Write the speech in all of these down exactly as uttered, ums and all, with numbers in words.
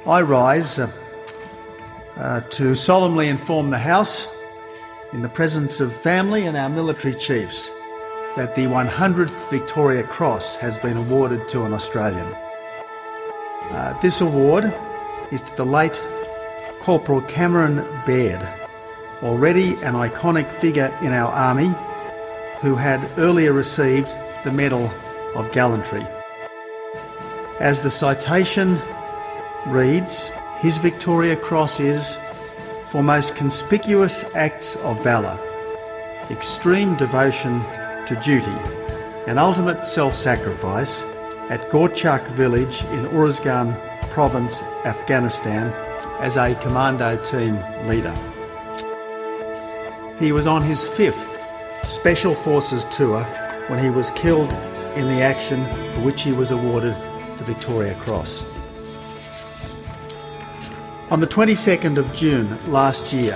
I rise uh, uh, to solemnly inform the House, in the presence of family and our military chiefs, that the one hundredth Victoria Cross has been awarded to an Australian. Uh, this award is to the late Corporal Cameron Baird, already an iconic figure in our Army, who had earlier received the Medal of Gallantry. As the citation reads, his Victoria Cross is for most conspicuous acts of valour, extreme devotion to duty, and ultimate self-sacrifice at Gorchak village in Uruzgan province, Afghanistan, as a commando team leader. He was on his fifth Special Forces tour when he was killed in the action for which he was awarded the Victoria Cross. On the twenty-second of June last year,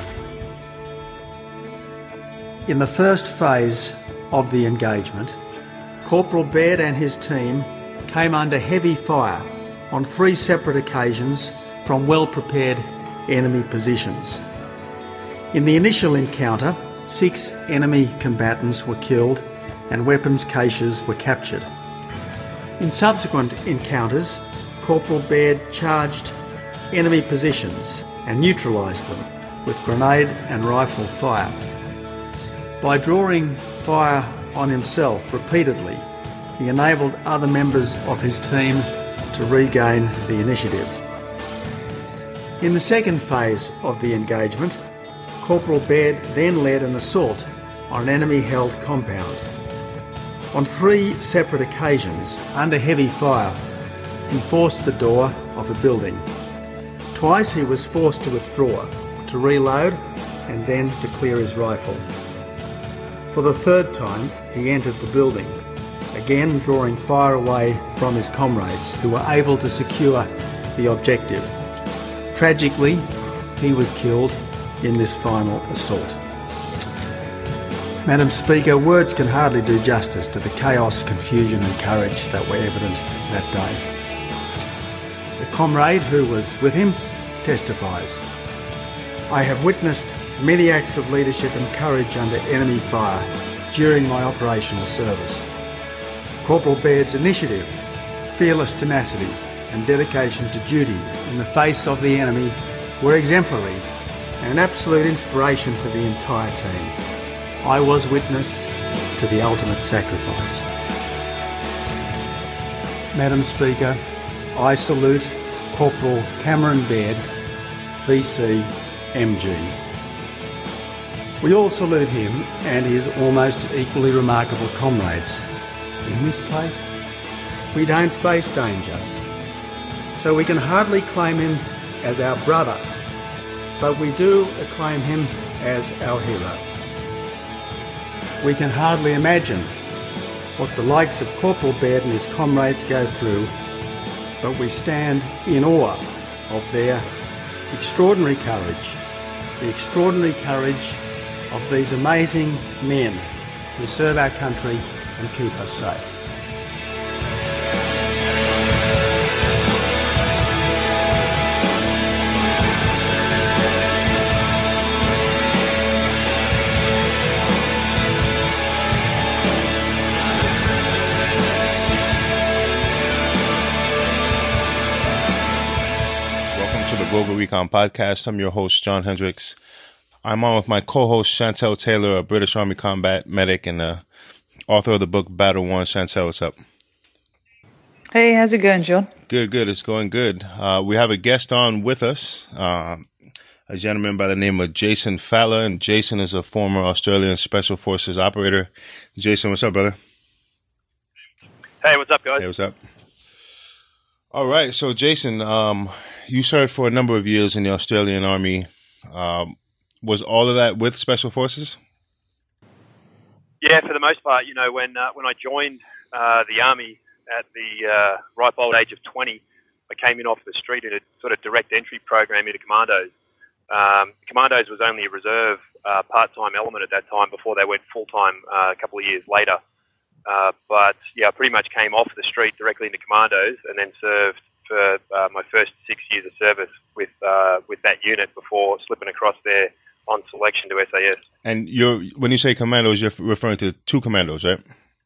in the first phase of the engagement, Corporal Baird and his team came under heavy fire on three separate occasions from well-prepared enemy positions. In the initial encounter, six enemy combatants were killed and weapons caches were captured. In subsequent encounters, Corporal Baird charged enemy positions and neutralised them with grenade and rifle fire. By drawing fire on himself repeatedly, he enabled other members of his team to regain the initiative. In the second phase of the engagement, Corporal Baird then led an assault on an enemy-held compound. On three separate occasions, under heavy fire, he forced the door of a building. Twice he was forced to withdraw, to reload, and then to clear his rifle. For the third time, he entered the building, again drawing fire away from his comrades, who were able to secure the objective. Tragically, he was killed in this final assault. Madam Speaker, words can hardly do justice to the chaos, confusion and courage that were evident that day. The comrade who was with him testifies, "I have witnessed many acts of leadership and courage under enemy fire during my operational service. Corporal Baird's initiative, fearless tenacity and dedication to duty in the face of the enemy were exemplary and an absolute inspiration to the entire team. I was witness to the ultimate sacrifice." Madam Speaker, I salute Corporal Cameron Baird, V C M G. We all salute him and his almost equally remarkable comrades. In this place, we don't face danger, so we can hardly claim him as our brother, but we do acclaim him as our hero. We can hardly imagine what the likes of Corporal Baird and his comrades go through, but we stand in awe of their extraordinary courage, the extraordinary courage of these amazing men who serve our country and keep us safe. Global Recon Podcast. I'm your host, John Hendricks. I'm on with my co-host, Chantel Taylor, a British Army combat medic and the author of the book Battle Worn. Chantel, what's up? Hey, how's it going, John? Good, good. It's going good. Uh, we have a guest on with us, uh, a gentleman by the name of Jason Fowler, and Jason is a former Australian Special Forces operator. Jason, what's up, brother? Hey, what's up, guys? Hey, what's up? All right, so Jason, um, you served for a number of years in the Australian Army. Um, was all of that with Special Forces? Yeah, for the most part. You know, when uh, when I joined uh, the Army at the uh, ripe old age of twenty, I came in off the street in a sort of direct entry program into Commandos. Um, Commandos was only a reserve uh, part-time element at that time before they went full-time uh, a couple of years later. Uh, but, yeah, I pretty much came off the street directly into Commandos and then served for uh, my first six years of service with uh, with that unit before slipping across there on selection to S A S. And you're when you say commandos, you're referring to two commandos, right?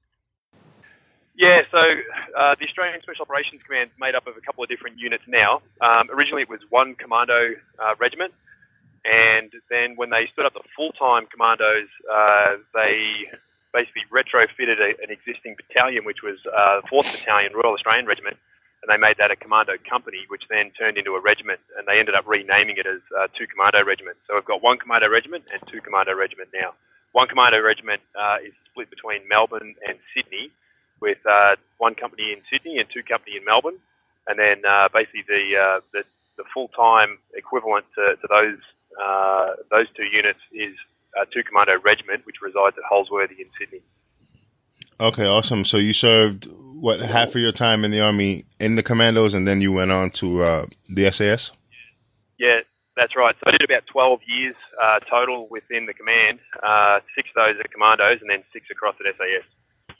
Yeah, so uh, the Australian Special Operations Command is made up of a couple of different units now. Um, originally it was one commando uh, regiment, and then when they stood up the full-time commandos, uh, they basically retrofitted a, an existing battalion, which was uh, the fourth Battalion, Royal Australian Regiment, and they made that a commando company, which then turned into a regiment, and they ended up renaming it as uh, two commando regiments. So we've got one commando regiment and two commando regiment now. One commando regiment uh, is split between Melbourne and Sydney, with uh, one company in Sydney and two company in Melbourne, and then uh, basically the, uh, the the full-time equivalent to, to those uh, those two units is a two commando regiment, which resides at Holsworthy in Sydney. Okay, awesome. So you served what half of your time in the Army in the commandos, and then you went on to uh, the S A S? Yeah, that's right. So I did about twelve years uh, total within the command. Uh, six of those at commandos, and then six across at S A S.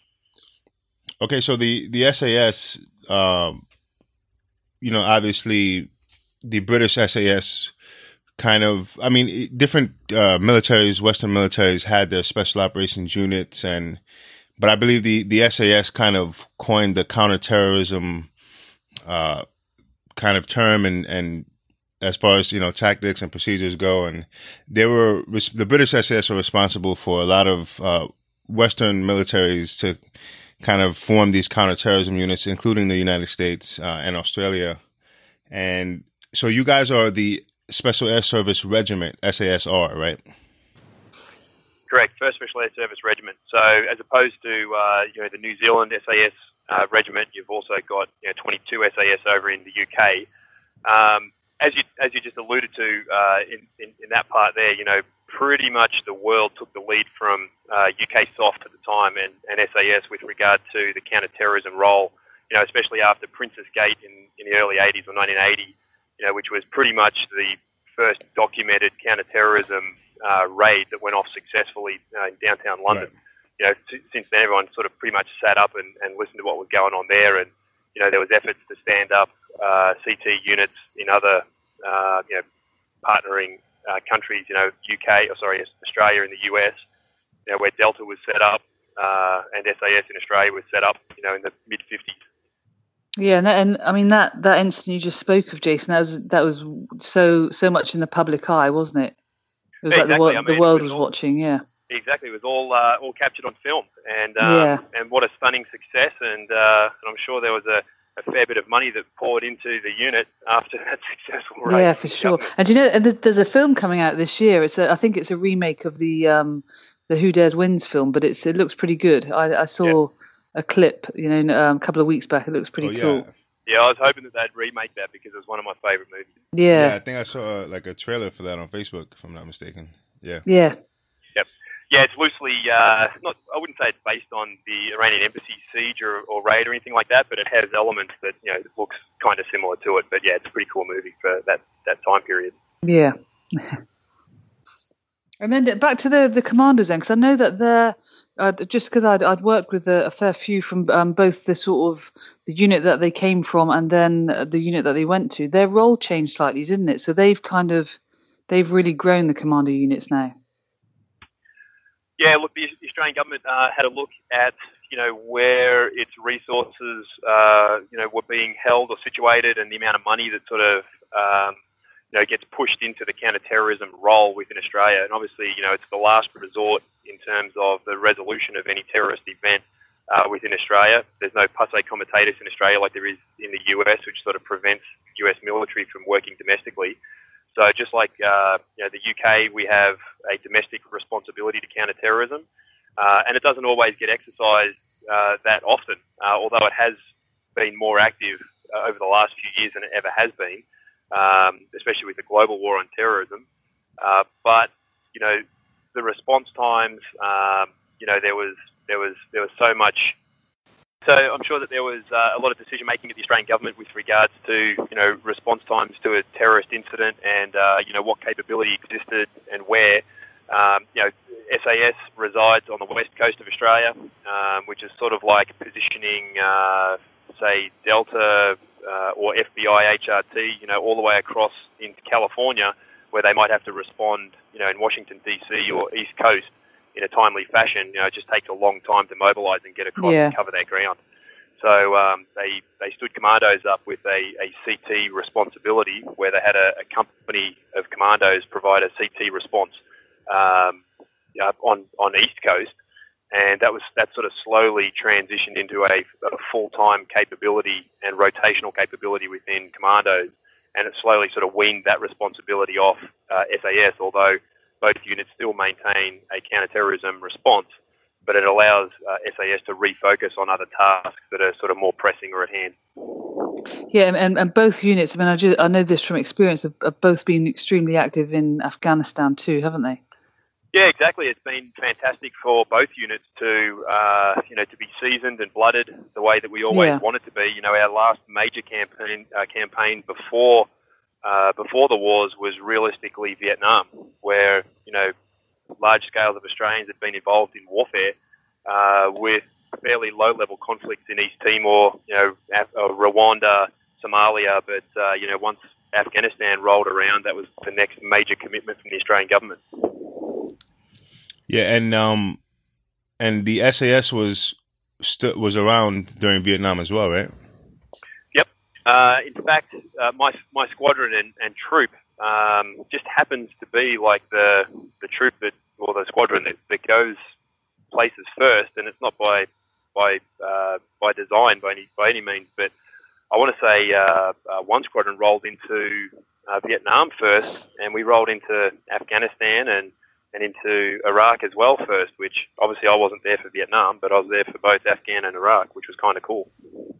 Okay, so the, the S A S, um, you know, obviously the British S A S kind of, I mean, different uh, militaries, Western militaries had their special operations units, and but I believe the, the S A S kind of coined the counterterrorism uh, kind of term, and, and as far as, you know, tactics and procedures go, and they were, the British S A S were responsible for a lot of uh, Western militaries to kind of form these counterterrorism units, including the United States uh, and Australia. And so you guys are the Special Air Service Regiment, S A S R, right? Correct, First Special Air Service Regiment. So as opposed to uh, you know the New Zealand S A S uh, Regiment, you've also got you know, twenty-two S A S over in the U K. Um, as you as you just alluded to uh, in, in in that part there, you know, pretty much the world took the lead from uh, U K SOF at the time and, and S A S with regard to the counter-terrorism role, you know, especially after Princess Gate in, in the early eighties or nineteen eighty, you know, which was pretty much the first documented counter-terrorism uh, raid that went off successfully uh, in downtown London. Right. You know, t- since then everyone sort of pretty much sat up and, and listened to what was going on there, and, you know, there was efforts to stand up uh, C T units in other, uh, you know, partnering Uh, countries, you know, U K, or sorry, Australia and the U S, you know, where Delta was set up uh, and S A S in Australia was set up, you know, in the mid fifties. Yeah, and, and I mean that, that incident you just spoke of, Jason, that was that was so so much in the public eye, wasn't it? It was yeah, like exactly. the, wor- I mean, the world was, was all, watching. Yeah, exactly. It was all uh, all captured on film, and um, yeah. and what a stunning success! And, uh, and I'm sure there was a. a fair bit of money that poured into the unit after that successful raid. Yeah, for sure. Government. And do you know, and there's a film coming out this year. It's a, I think it's a remake of the um, the Who Dares Wins film, but it's it looks pretty good. I, I saw yeah. a clip, you know, um, a couple of weeks back. It looks pretty oh, yeah. cool. Yeah, I was hoping that they'd remake that because it was one of my favourite movies. Yeah. yeah, I think I saw uh, like a trailer for that on Facebook, if I'm not mistaken. Yeah. Yeah. Yep. Yeah, it's loosely, uh, not. I wouldn't say it's based on the Iranian embassy siege or, or raid or anything like that, but it has elements that, you know, looks kind of similar to it. But yeah, it's a pretty cool movie for that, that time period. Yeah. And then back to the, the commanders then, because I know that they're, uh, just because I'd, I'd worked with a, a fair few from um, both the sort of the unit that they came from and then the unit that they went to, their role changed slightly, didn't it? So they've kind of, they've really grown the commando units now. Yeah, look, the Australian government uh, had a look at, you know, where its resources, uh, you know, were being held or situated, and the amount of money that sort of, um, you know, gets pushed into the counter-terrorism role within Australia. And obviously, you know, it's the last resort in terms of the resolution of any terrorist event uh, within Australia. There's no posse comitatus in Australia like there is in the U S, which sort of prevents U S military from working domestically. So just like uh, you know, the U K, we have a domestic responsibility to counter-terrorism, uh, and it doesn't always get exercised uh, that often, uh, although it has been more active uh, over the last few years than it ever has been, um, especially with the global war on terrorism. Uh, but you know, the response times, um, you know, there was there was there was so much. So I'm sure that there was uh, a lot of decision making at the Australian government with regards to, you know, response times to a terrorist incident and, uh, you know, what capability existed and where. Um, you know, S A S resides on the west coast of Australia, um, which is sort of like positioning, uh, say, Delta uh, or F B I H R T, you know, all the way across into California, where they might have to respond, you know, in Washington D C or East Coast in a timely fashion. You know, it just takes a long time to mobilise and get across yeah. and cover their ground. So um, they they stood commandos up with a, a C T responsibility, where they had a, a company of commandos provide a C T response um, you know, on on East Coast. And that was that sort of slowly transitioned into a, a full-time capability and rotational capability within commandos, and it slowly sort of weaned that responsibility off uh, S A S, although both units still maintain a counter-terrorism response, but it allows uh, S A S to refocus on other tasks that are sort of more pressing or at hand. Yeah, and, and both units, I mean, I, just, I know this from experience, have, have both been extremely active in Afghanistan too, haven't they? Yeah, exactly. It's been fantastic for both units to, uh, you know, to be seasoned and blooded the way that we always Yeah. wanted to be. You know, our last major campaign uh, campaign before uh, before the wars was realistically Vietnam, where, you know, large scales of Australians had been involved in warfare uh, with fairly low-level conflicts in East Timor, you know, Af- uh, Rwanda, Somalia, but, uh, you know, once Afghanistan rolled around, that was the next major commitment from the Australian government. Yeah, and um, and the S A S was st- was around during Vietnam as well, right? Yep. Uh, in fact, uh, my my squadron and, and troop um, just happens to be like the the troop that, or the squadron that, that goes places first, and it's not by by uh, by design by any by any means. But I want to say uh, uh, one squadron rolled into uh, Vietnam first, and we rolled into Afghanistan and. and into Iraq as well first, which obviously I wasn't there for Vietnam, but I was there for both Afghan and Iraq, which was kind of cool.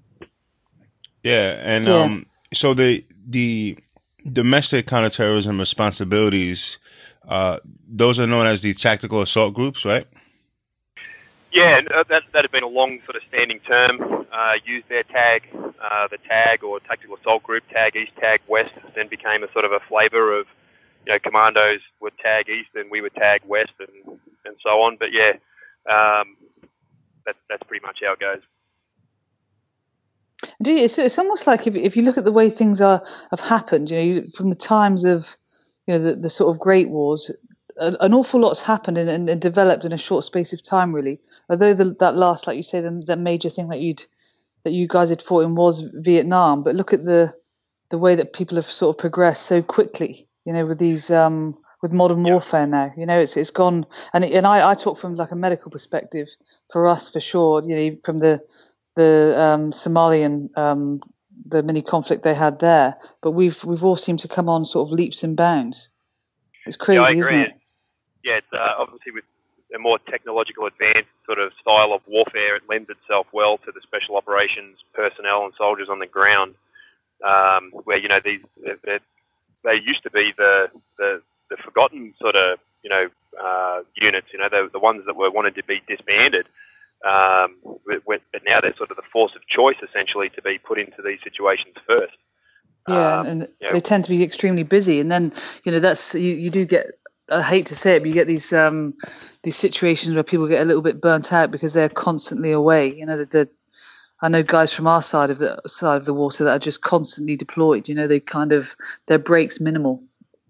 Yeah, and Yeah. um, so the the domestic counterterrorism responsibilities, uh, those are known as the tactical assault groups, right? Yeah, and, uh, that that had been a long sort of standing term. Uh, used their tag, uh, the tag or tactical assault group, tag East, tag West, then became a sort of a flavour of, you know, commandos would tag East and we would tag West and, and so on. But yeah, um, that, that's pretty much how it goes. Do you, it's, it's almost like if if you look at the way things are have happened, you know, you, from the times of, you know, the, the sort of Great Wars, an, an awful lot's happened and, and, and developed in a short space of time, really. Although the, that last, like you say, the, the major thing that you'd that you guys had fought in was Vietnam, but look at the the way that people have sort of progressed so quickly, you know, with these um, with modern warfare now. You know, it's it's gone, and and I, I talk from like a medical perspective for us for sure. You know, from the the um, Somalian um, the mini conflict they had there, but we've we've all seemed to come on sort of leaps and bounds. It's crazy, yeah, I agree. isn't it? Yeah, it's uh, obviously with a more technological advanced sort of style of warfare, it lends itself well to the special operations personnel and soldiers on the ground, um, where, you know, these they, they used to be the, the the forgotten sort of, you know, uh, units, you know, the the ones that were wanted to be disbanded. Um, but now they're sort of the force of choice, essentially, to be put into these situations first. Yeah, um, and, and you know, they tend to be extremely busy, and then, you know, that's you, you do get. I hate to say it, but you get these um, these situations where people get a little bit burnt out because they're constantly away. You know, the, the I know guys from our side of the side of the water that are just constantly deployed. You know, they kind of their breaks minimal.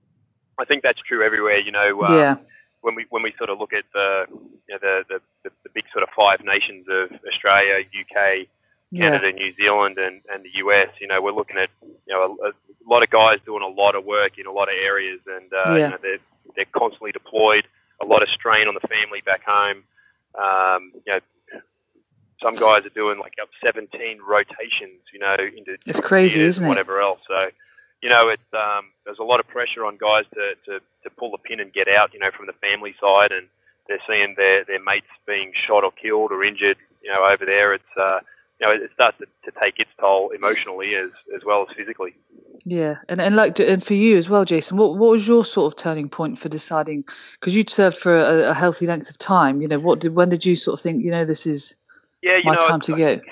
I think that's true everywhere. You know, um, Yeah. when we when we sort of look at the you know the, the, the, the big sort of five nations of Australia, U K, Canada, Yeah. New Zealand, and, and the U S, you know, we're looking at, you know, a, a lot of guys doing a lot of work in a lot of areas, and uh, Yeah. you know, they're they're constantly deployed. A lot of strain on the family back home. Um, you know, some guys are doing like up seventeen rotations, you know, into It's different crazy, theaters isn't and it? whatever else. So, you know, it's um, there's a lot of pressure on guys to, to, to pull the pin and get out, you know, from the family side, and they're seeing their, their mates being shot or killed or injured, you know, over there. It's uh, you know, it starts to, to take its toll emotionally as as well as physically. Yeah, and and like and for you as well, Jason, what what was your sort of turning point for deciding? Because you'd served for a, a healthy length of time. You know, what did when did you sort of think, you know, this is Yeah, you my know, time to I, go?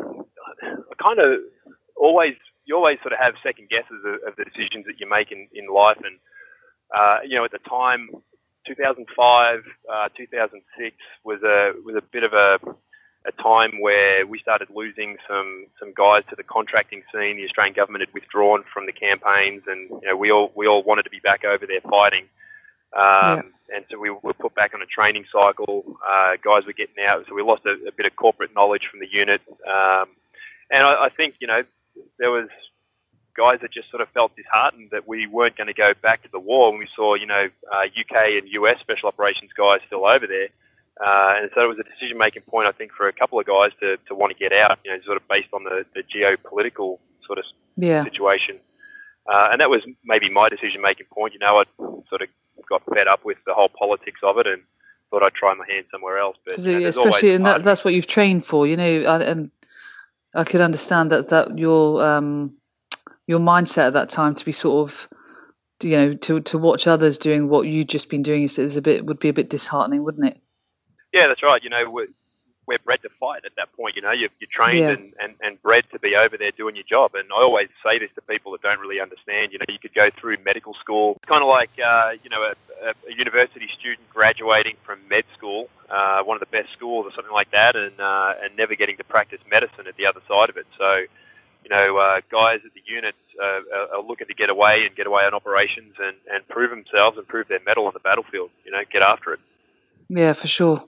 I kind of always, you always sort of have second guesses of, of the decisions that you make in, in life. And, uh, you know, at the time, two thousand five, uh, two thousand six was a, was a bit of a, a time where we started losing some, some guys to the contracting scene. The Australian government had withdrawn from the campaigns, and you know, we all we all wanted to be back over there fighting. Um, yeah. And so we were put back on a training cycle. Uh, guys were getting out, so we lost a, a bit of corporate knowledge from the unit. Um, and I, I think, you know, there was guys that just sort of felt disheartened that we weren't going to go back to the war, and we saw, you know, uh, U K and U S special operations guys still over there. Uh, and so it was a decision-making point, I think, for a couple of guys to, to want to get out, you know, sort of based on the, the geopolitical sort of yeah. situation. Uh, and that was maybe my decision-making point. You know, I sort of got fed up with the whole politics of it and thought I'd try my hand somewhere else. But you know, especially, and that, that's what you've trained for, you know, and, and I could understand that, that your um, your mindset at that time to be sort of, you know, to to watch others doing what you've just been doing is, is a bit would be a bit disheartening, wouldn't it? Yeah, that's right. You know, we're, we're bred to fight at that point. You know, you're, you're trained yeah. and, and, and bred to be over there doing your job. And I always say this to people that don't really understand. You know, you could go through medical school, kind of like, uh, you know, a, a, a university student graduating from med school, uh, one of the best schools or something like that, and uh, and never getting to practice medicine at the other side of it. So, you know, uh, guys at the units uh, are looking to get away and get away on operations and, and prove themselves and prove their mettle on the battlefield. You know, get after it. Yeah, for sure.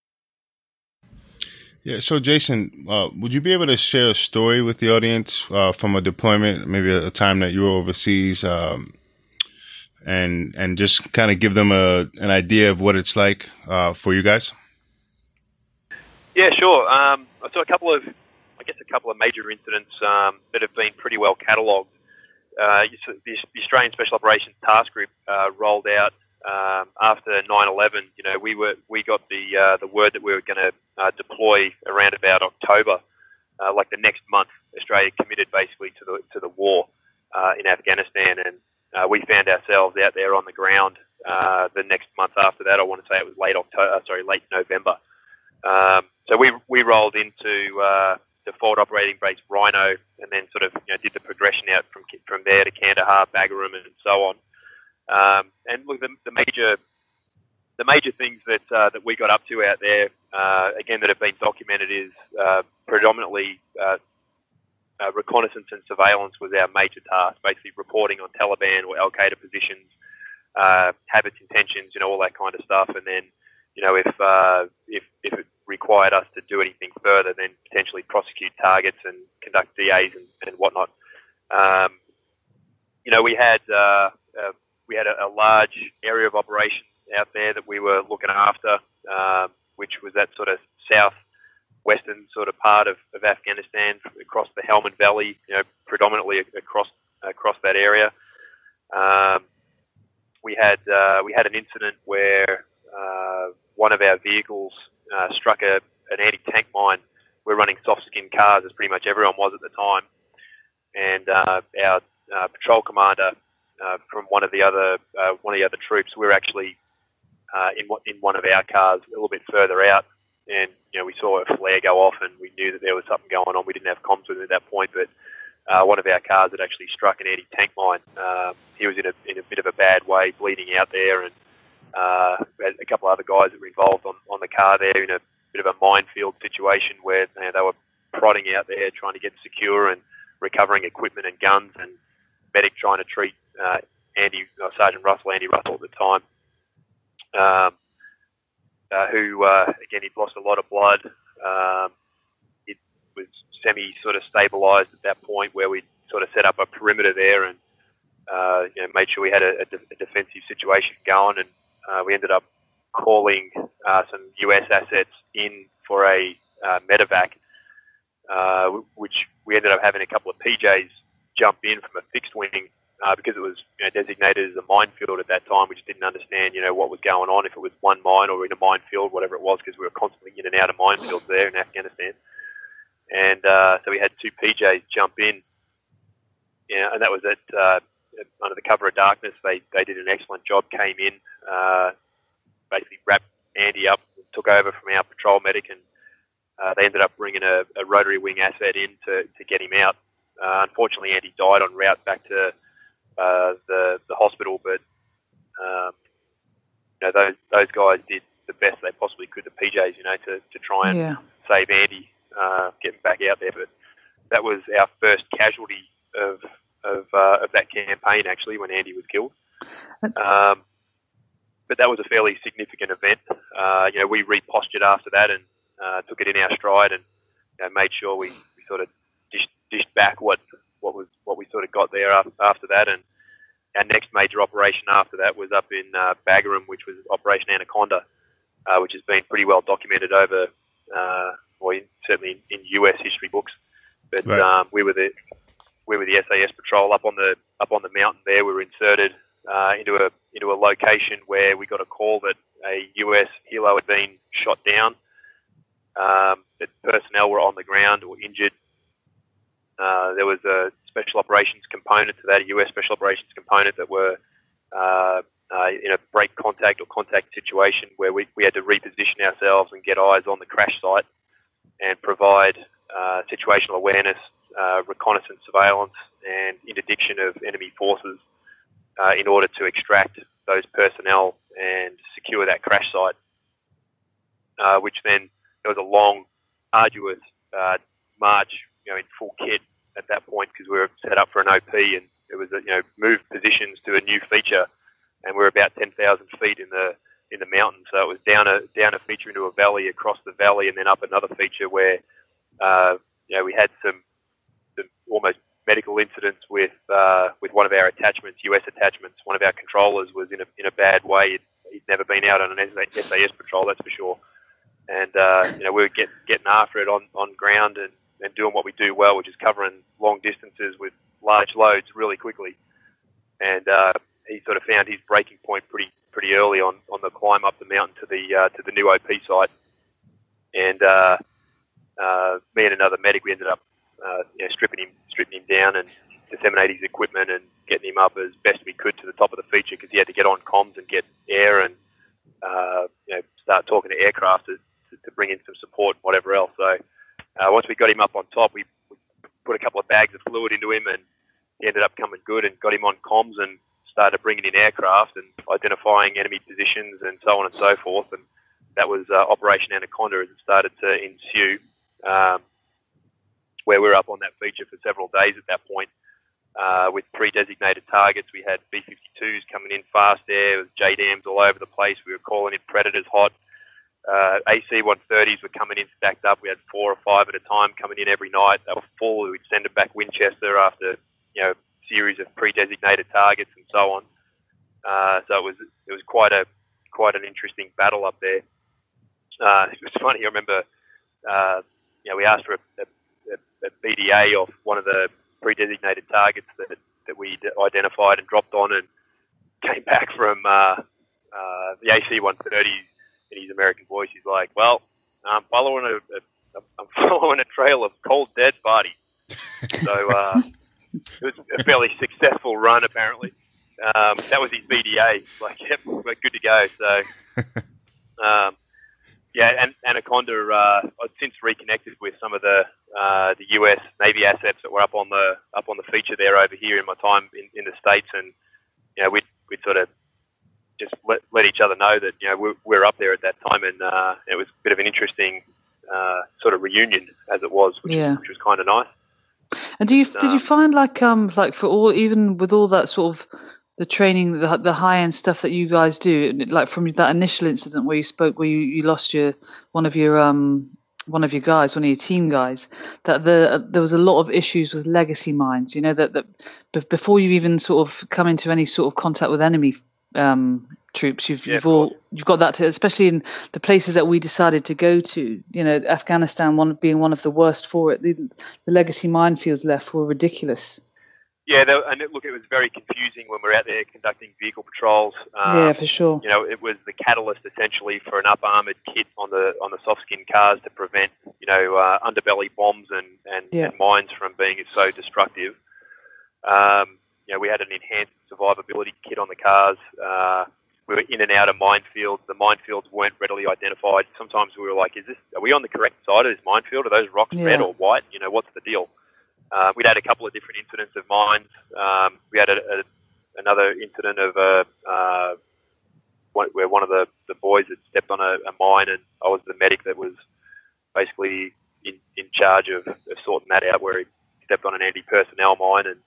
Yeah. So, Jason, uh, would you be able to share a story with the audience uh, from a deployment, maybe a, a time that you were overseas, um, and and just kind of give them a an idea of what it's like uh, for you guys? Yeah, sure. Um, so, a couple of, I guess, a couple of major incidents um, that have been pretty well catalogued. Uh, the, the Australian Special Operations Task Group uh, rolled out. Um, after nine eleven, you know, we were we got the uh, the word that we were going to uh, deploy around about October, uh, like the next month. Australia committed basically to the to the war uh, in Afghanistan, and uh, we found ourselves out there on the ground uh, the next month after that. I want to say it was late October, uh, sorry, late November. Um, so we we rolled into uh, the Forward Operating Base Rhino, and then sort of you know did the progression out from from there to Kandahar, Bagram, and so on. Um, and look, the, the major, the major things that uh, that we got up to out there, uh, again, that have been documented, is uh, predominantly uh, uh, reconnaissance and surveillance was our major task. Basically, reporting on Taliban or Al Qaeda positions, uh, habits, intentions, you know, all that kind of stuff. And then, you know, if uh, if if it required us to do anything further, then potentially prosecute targets and conduct D As and, and whatnot. Um, you know, we had. Uh, uh, We had a, a large area of operations out there that we were looking after, um, which was that sort of south-western sort of part of, of Afghanistan, across the Helmand Valley, you know, predominantly across across that area. Um, we had uh, we had an incident where uh, one of our vehicles uh, struck a, an anti-tank mine. We're running soft-skin cars, as pretty much everyone was at the time, and uh, our uh, patrol commander. Uh, from one of the other uh, one of the other troops, we were actually uh, in in one of our cars a little bit further out, and you know we saw a flare go off, and we knew that there was something going on. We didn't have comms with him at that point, but uh, one of our cars had actually struck an anti-tank mine. Um, he was in a in a bit of a bad way, bleeding out there, and uh, a couple of other guys that were involved on, on the car there in a bit of a minefield situation where you know, they were prodding out there, trying to get secure and recovering equipment and guns, and medic trying to treat uh, Andy uh, Sergeant Russell, Andy Russell at the time, um, uh, who uh, again he'd lost a lot of blood. Um, it was semi sort of stabilised at that point, where we sort of set up a perimeter there and uh, you know made sure we had a, a, de- a defensive situation going, and uh, we ended up calling uh, some U S assets in for a uh, medevac, uh, which we ended up having a couple of P Js jump in from a fixed wing uh, because it was you know, designated as a minefield at that time. We just didn't understand, you know, what was going on, if it was one mine or in a minefield, whatever it was, because we were constantly in and out of minefields there in Afghanistan. And uh, so we had two P Js jump in, yeah, and that was at uh, under the cover of darkness. They they did an excellent job. Came in, uh, basically wrapped Andy up, took over from our patrol medic, and uh, they ended up bringing a, a rotary wing asset in to, to get him out. Uh, unfortunately, Andy died en route back to uh, the the hospital, but um, you know those those guys did the best they possibly could, the P Js, you know, to, to try and yeah. save Andy uh, getting back out there. But that was our first casualty of of, uh, of that campaign, actually, when Andy was killed. Um, but that was a fairly significant event. Uh, you know, we repostured after that and uh, took it in our stride and you know, made sure we, we sort of dished, dished back what, what was what we sort of got there after, after that. And our next major operation after that was up in uh, Bagram, which was Operation Anaconda, uh, which has been pretty well documented over, uh, or in, certainly in, in U S history books. But right. um, we were the we were the S A S patrol up on the up on the mountain there. We were inserted uh, into a into a location where we got a call that a U S helo had been shot down. Um, that personnel were on the ground or injured. Uh, there was a special operations component to that, a U S special operations component that were uh, uh, in a break contact or contact situation where we, we had to reposition ourselves and get eyes on the crash site and provide uh, situational awareness, uh, reconnaissance surveillance, and interdiction of enemy forces uh, in order to extract those personnel and secure that crash site, uh, which then there was a long, arduous uh, march, you know, in full kit at that point because we were set up for an O P and it was, a, you know, moved positions to a new feature, and we're about ten thousand feet in the in the mountains. So it was down a down a feature into a valley, across the valley, and then up another feature where, uh, you know, we had some, some almost medical incidents with uh, with one of our attachments, U S attachments. One of our controllers was in a in a bad way. He'd, he'd never been out on an S A S patrol, that's for sure. And uh, you know, we were get, getting after it on, on ground and, and doing what we do well, which is covering long distances with large loads really quickly. And uh, he sort of found his breaking point pretty pretty early on, on the climb up the mountain to the uh, to the new O P site. And uh, uh, me and another medic, we ended up uh, you know, stripping him stripping him down and disseminating his equipment and getting him up as best we could to the top of the feature because he had to get on comms and get air and uh, you know, start talking to aircraft to, to, to bring in some support and whatever else. So uh, once we got him up on top, we, we put a couple of bags of fluid into him and he ended up coming good and got him on comms and started bringing in aircraft and identifying enemy positions and so on and so forth. And that was uh, Operation Anaconda as it started to ensue, um, where we were up on that feature for several days at that point. Uh, with pre-designated targets, we had B fifty-twos coming in fast there, with J DAMs all over the place. We were calling in Predators hot. Uh, A C one thirties were coming in stacked up. We had four or five at a time coming in every night. They were full. We'd send it back Winchester after, you know, series of pre-designated targets and so on. Uh, so it was it was quite a quite an interesting battle up there. Uh, it was funny. I remember, uh, you know, we asked for a, a, a B D A off one of the pre-designated targets that that we identified and dropped on, and came back from uh, uh, the A C one thirty in his American voice. He's like, "Well, I'm following a, a I'm following a trail of cold dead bodies." So uh, it was a fairly successful run, apparently. Um, that was his B D A. Like, yep, we're good to go. So, um, yeah, and Anaconda, uh, I've since reconnected with some of the uh, the U S Navy assets that were up on the up on the feature there over here in my time in, in the States, and you know, we'd we'd sort of just let, let each other know that, you know, we're, we're up there at that time, and uh, it was a bit of an interesting uh, sort of reunion as it was, which, yeah. which was kind of nice. And do you um, did you find like um like for all, even with all that sort of the training, the the high end stuff that you guys do, like from that initial incident where you spoke, where you, you lost your one of your um one of your guys, one of your team guys, that the uh, there was a lot of issues with legacy mines. You know, that that b- before you even sort of come into any sort of contact with enemy um troops, you've yeah, you've all you've got that to, especially in the places that we decided to go to. You know, Afghanistan one being one of the worst for it. The, the legacy minefields left were ridiculous. Yeah, they, and it, look, it was very confusing when we were out there conducting vehicle patrols. Um, yeah, for sure. You know, it was the catalyst essentially for an up-armoured kit on the on the soft-skin cars to prevent, you know, uh, underbelly bombs and, and, yeah. and mines from being so destructive. Um, you know, we had an enhanced survivability kit on the cars. Uh, we were in and out of minefields. The minefields weren't readily identified. Sometimes we were like, "Is this? Are we on the correct side of this minefield? Are those rocks yeah. red or white? You know, what's the deal?" Uh, we'd had a couple of different incidents of mines. Um, we had a, a, another incident of a, uh, one, where one of the, the boys had stepped on a, a mine, and I was the medic that was basically in, in charge of, of sorting that out, where he stepped on an anti-personnel mine, and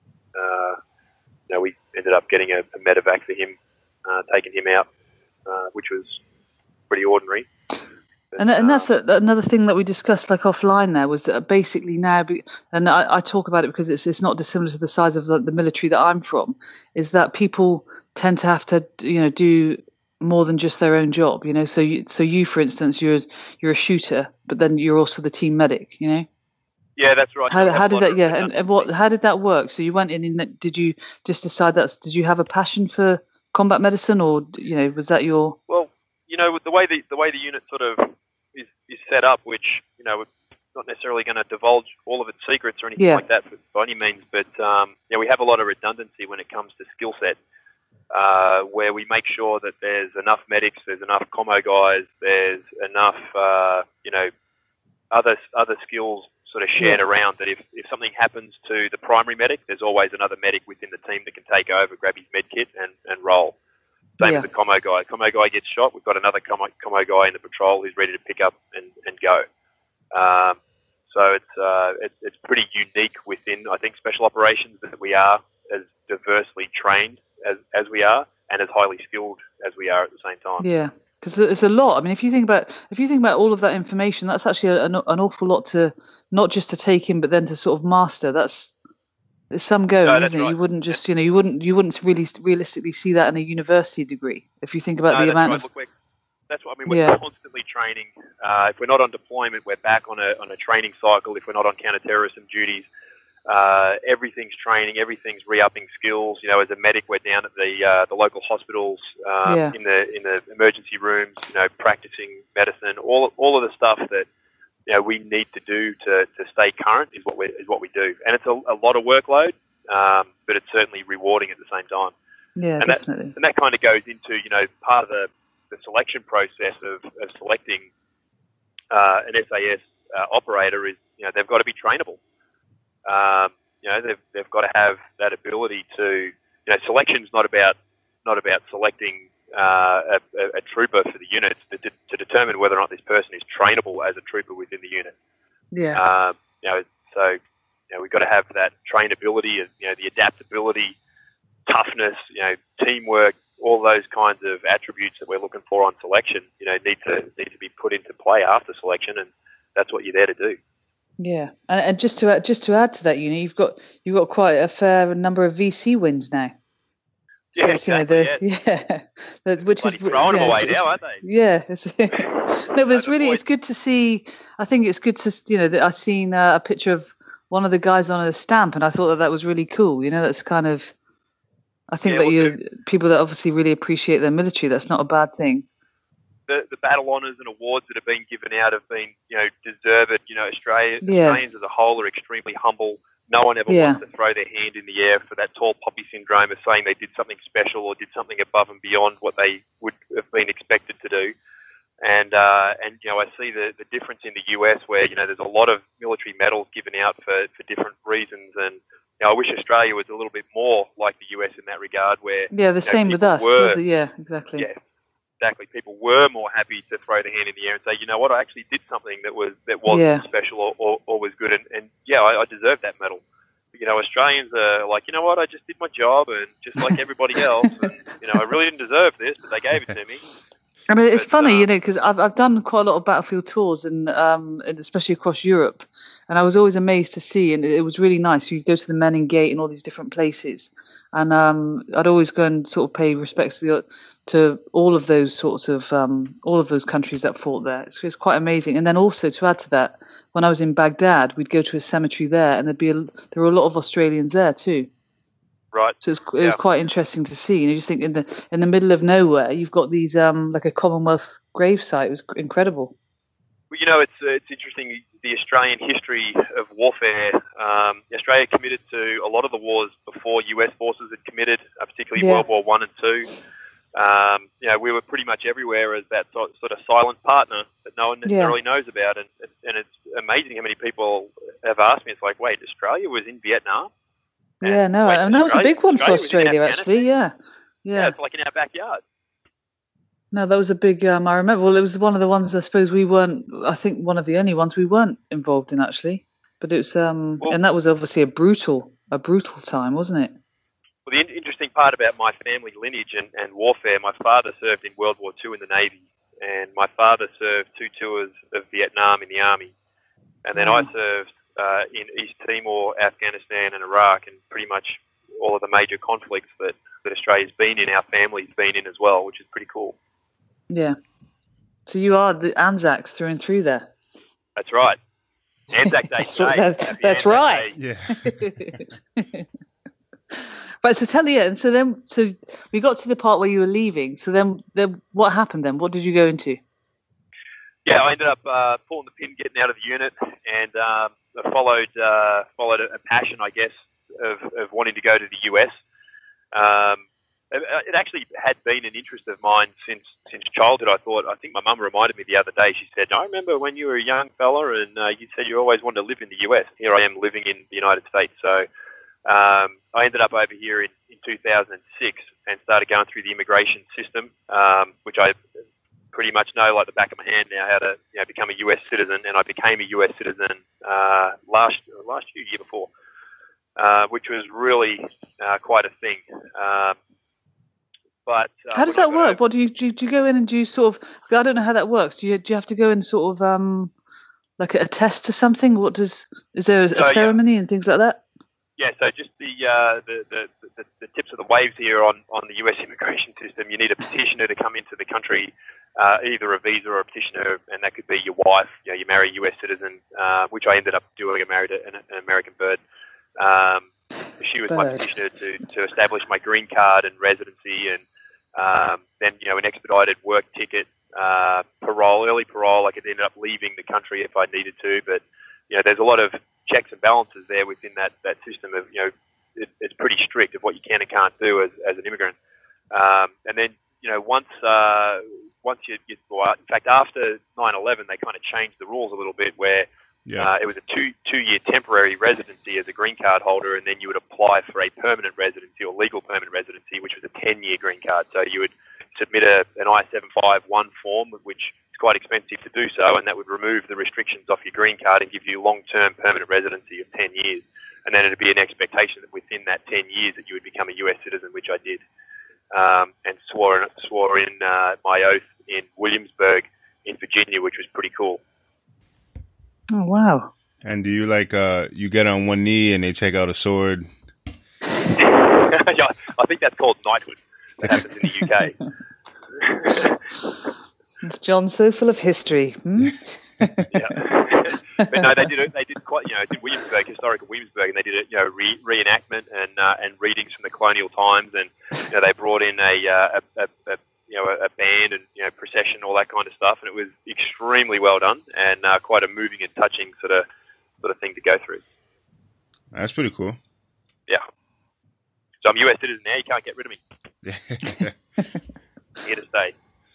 uh, you know, we ended up getting a, a medevac for him, uh, taking him out, uh, which was pretty ordinary. But, And and that's uh, a, another thing that we discussed like offline there was that basically now, be- and I, I talk about it because it's it's not dissimilar to the size of the, the military that I'm from, is that people tend to have to you know do more than just their own job, you know. So you, so you for instance, you're you're a shooter, but then you're also the team medic, you know. yeah, that's right. How We have how a did lot that of yeah and, and what how did that work? So you went in and did you just decide that's did you have a passion for combat medicine, or you know was that your Well, you know, with the way the the way the unit sort of is, is set up, which you know, we're not necessarily going to divulge all of its secrets or anything Yeah. like that for, by any means, but um, yeah, we have a lot of redundancy when it comes to skill set, uh, where we make sure that there's enough medics, there's enough commo guys, there's enough, uh, you know, other other skills sort of shared Yeah. around, that if, if something happens to the primary medic, there's always another medic within the team that can take over, grab his med kit and, and roll. Same Yeah. as the commo guy. Commo guy gets shot, we've got another commo, commo guy in the patrol who's ready to pick up and, and go. Um, so it's, uh, it's it's pretty unique within, I think, special operations, that we are as diversely trained as, as we are, and as highly skilled as we are at the same time. Yeah, because it's a lot. I mean, if you think about if you think about all of that information, that's actually an, an awful lot to not just to take in, but then to sort of master. That's it's some going, No, that's isn't it? right. You wouldn't just you know you wouldn't you wouldn't really realistically see that in a university degree if you think about No, the that's amount right. of Look, we're, that's what I mean. We're Yeah. constantly training. Uh, if we're not on deployment, we're back on a on a training cycle. If we're not on counter-terrorism duties, uh, everything's training. Everything's re-upping skills. You know, as a medic, we're down at the uh, the local hospitals, um, Yeah. in the in the emergency rooms. You know, practicing medicine. All all of the stuff that you know we need to do to, to stay current is what we is what we do. And it's a, a lot of workload, um, but it's certainly rewarding at the same time. yeah, and that- definitely. And that kind of goes into, you know, part of the, the selection process of, of selecting uh, an S A S uh, operator is, you know, they've got to be trainable. Um, you know, they've, they've got to have that ability to, you know, selection's not about not about selecting uh, a, a, a trooper for the unit. It's to, to determine whether or not this person is trainable as a trooper within the unit. Yeah, Um, you know, so you know, we've got to have that trainability and, you know, the adaptability, toughness, you know, teamwork, all those kinds of attributes that we're looking for on selection, you know, need to need to be put into play after selection, and that's what you're there to do. yeah. And, and just to add, just to add to that, you know, you've got you've got quite a fair number of V C wins now. So Yeah, it's, you know, exactly, the, yeah, that- which Bloody is throwing you them know, away it's- now, aren't they? Yeah, it's, no, but it's really it's good to see. I think it's good to you know that I've seen uh, a picture of one of the guys on a stamp, and I thought that that was really cool. You know, that's kind of I think Yeah, that well, you people that obviously really appreciate their military. That's not a bad thing. The, the battle honours and awards that have been given out have been, you know, deserved. You know, Australia, Yeah. Australians as a whole are extremely humble. No one ever Yeah. wants to throw their hand in the air for that tall poppy syndrome of saying they did something special or did something above and beyond what they would have been expected to do. And, uh, and you know, I see the, the difference in the U S where, you know, there's a lot of military medals given out for, for different reasons. And, you know, I wish Australia was a little bit more like the U S in that regard where, Yeah, the you know, same with people us. were- with the- yeah, exactly. yeah, exactly. People were more happy to throw the hand in the air and say, you know what, I actually did something that was that was Yeah. special or, or, or was good, and, and yeah, I, I deserve that medal. But, you know, Australians are like, you know what, I just did my job, and just like everybody else, and you know, I really didn't deserve this, but they gave it to me. I mean, it's But, funny, um, you know, because I've I've done quite a lot of battlefield tours, and um, and especially across Europe, and I was always amazed to see, and it was really nice. You'd go to the Menin Gate and all these different places, and um, I'd always go and sort of pay respects to the, to all of those sorts of um, all of those countries that fought there. It's, it's quite amazing. And then also to add to that, when I was in Baghdad, we'd go to a cemetery there, and there'd be a, there were a lot of Australians there too. Right. So it was, it was Yeah. quite interesting to see. And you just think in the in the middle of nowhere, you've got these um like a Commonwealth gravesite. It was incredible. Well, you know, it's uh, it's interesting, the Australian history of warfare. Um, Australia committed to a lot of the wars before U S forces had committed, uh, particularly Yeah. World War One and Two. Um, you know, we were pretty much everywhere as that sort sort of silent partner that no one necessarily knows about. And, and it's amazing how many people have asked me, it's like, wait, Australia was in Vietnam? And, Yeah, no, wait, and that was a Australia- big one for Australia was in Australia, actually. Afghanistan? Yeah, Yeah, yeah. it's like in our backyard. No, that was a big. Um, I remember. Well, it was one of the ones. I suppose we weren't. I think one of the only ones we weren't involved in actually. But it was, um, Well- and that was obviously a brutal, a brutal time, wasn't it? Well, the in- interesting part about my family lineage and, and warfare, my father served in World War Two in the Navy, and my father served two tours of Vietnam in the Army, and then Wow. I served uh, in East Timor, Afghanistan, and Iraq, and pretty much all of the major conflicts that, that Australia's been in, our family's been in as well, which is pretty cool. Yeah. So you are the Anzacs through and through there. That's right. Anzac Day That's, today. that's, Happy that's Anzac right. Day. Yeah. Right. So tell you, and so then, so we got to the part where you were leaving. So then, then what happened then? What did you go into? Yeah, I ended up uh, pulling the pin, getting out of the unit, and um, I followed uh, followed a, a passion, I guess, of, of wanting to go to the U S. Um, it, it actually had been an interest of mine since since childhood. I thought, I think my mum reminded me the other day. She said, "I remember when you were a young fella, and uh, you said you always wanted to live in the U S. Here I am living in the United States." So um, I ended up over here in, in two thousand six and started going through the immigration system, um, which I pretty much know like the back of my hand now how to you know, become a U S citizen, and I became a U S citizen uh, last last year, year before, uh, which was really uh, quite a thing. Um, but uh, How does when I that got work? over- What do you do? You, do you go in and do you sort of? I don't know how that works. Do you do you have to go and sort of um like attest to something? What does is there a, Oh, yeah. ceremony and things like that? Yeah, so just the, uh, the, the, the, the tips of the waves here on, on the U S immigration system. You need a petitioner to come into the country, uh, either a visa or a petitioner, and that could be your wife. You know, you marry a U S citizen, uh, which I ended up doing. I married an, an American bird. Um, she was my Bird. petitioner to, to establish my green card and residency, and um, then, you know, an expedited work ticket, uh, parole, early parole. I could end up leaving the country if I needed to, but, you know, there's a lot of checks and balances there within that, that system of, you know, it, it's pretty strict of what you can and can't do as, as an immigrant. Um, and then, you know, once uh, once you, you well, in fact, after nine eleven, they kind of changed the rules a little bit where Yeah. uh, it was a two, two-year temporary residency as a green card holder, and then you would apply for a permanent residency or legal permanent residency, which was a ten-year green card. So you would submit a, an I seven five one form, which is quite expensive to do so, and that would remove the restrictions off your green card and give you long-term permanent residency of ten years. And then it would be an expectation that within that ten years that you would become a U S citizen, which I did, um, and swore, swore in uh, my oath in Williamsburg in Virginia, which was pretty cool. Oh wow! And do you like uh you get on one knee and they take out a sword? Yeah, I think that's called knighthood. That happens in the U K. It's John so full of history. Hmm? Yeah. But no, they did it. They did quite. You know, it's in Williamsburg, historical Williamsburg, and they did a you know re- reenactment and uh, and readings from the colonial times, and you know they brought in a, uh, a, a, a you know a, a band and you know procession, all that kind of stuff, and it was extremely well done and uh, quite a moving and touching sort of sort of thing to go through. That's pretty cool. Yeah. So I'm a U S citizen now. You can't get rid of me. I'm here to stay.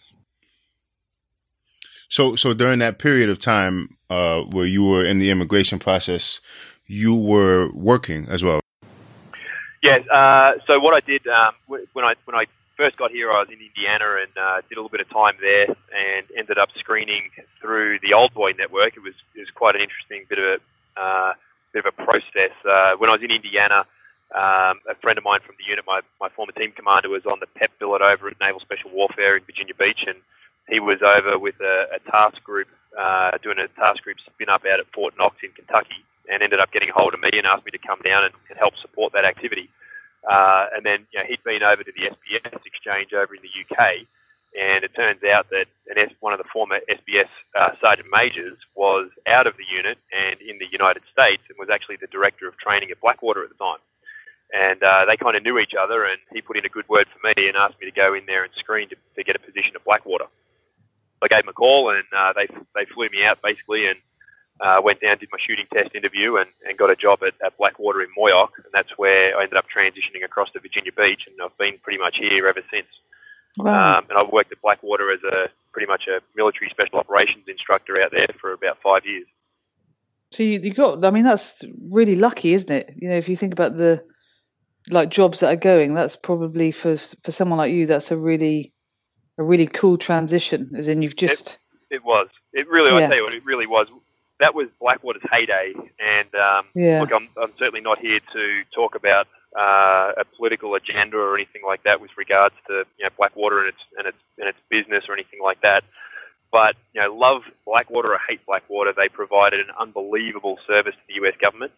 So, so during that period of time uh, where you were in the immigration process, you were working as well. Yeah. Uh, so what I did um, when I when I first got here, I was in Indiana and uh, did a little bit of time there, and ended up screening through the Old Boy network. It was it was quite an interesting bit of a uh, bit of a process. Uh, when I was in Indiana, um, a friend of mine from the unit, my my former team commander, was on the P E P billet over at Naval Special Warfare in Virginia Beach, and he was over with a, a task group, uh, doing a task group spin up out at Fort Knox in Kentucky, and ended up getting a hold of me and asked me to come down and, and help support that activity. Uh, and then you know, he'd been over to the S B S exchange over in the U K, and it turns out that an S, one of the former S B S uh, sergeant majors was out of the unit and in the United States, and was actually the director of training at Blackwater at the time. And uh, they kind of knew each other, and he put in a good word for me and asked me to go in there and screen to, to get a position at Blackwater. I gave him a call, and uh, they they flew me out basically, and uh, went down, did my shooting test interview, and, and got a job at, at Blackwater in Moyock, and that's where I ended up transitioning across to Virginia Beach, and I've been pretty much here ever since. Wow. Um, and I've worked at Blackwater as a pretty much a military special operations instructor out there for about five years. So you, you got. I mean, that's really lucky, isn't it? You know, if you think about the like jobs that are going, that's probably for for someone like you, that's a really a really cool transition, as in you've just... It, it was. It really, Yeah. I tell you what, it really was. That was Blackwater's heyday, and um, Yeah. look, I'm, I'm certainly not here to talk about uh, a political agenda or anything like that with regards to you know Blackwater and its and its and its business or anything like that. But you know, love Blackwater or hate Blackwater, they provided an unbelievable service to the U S government.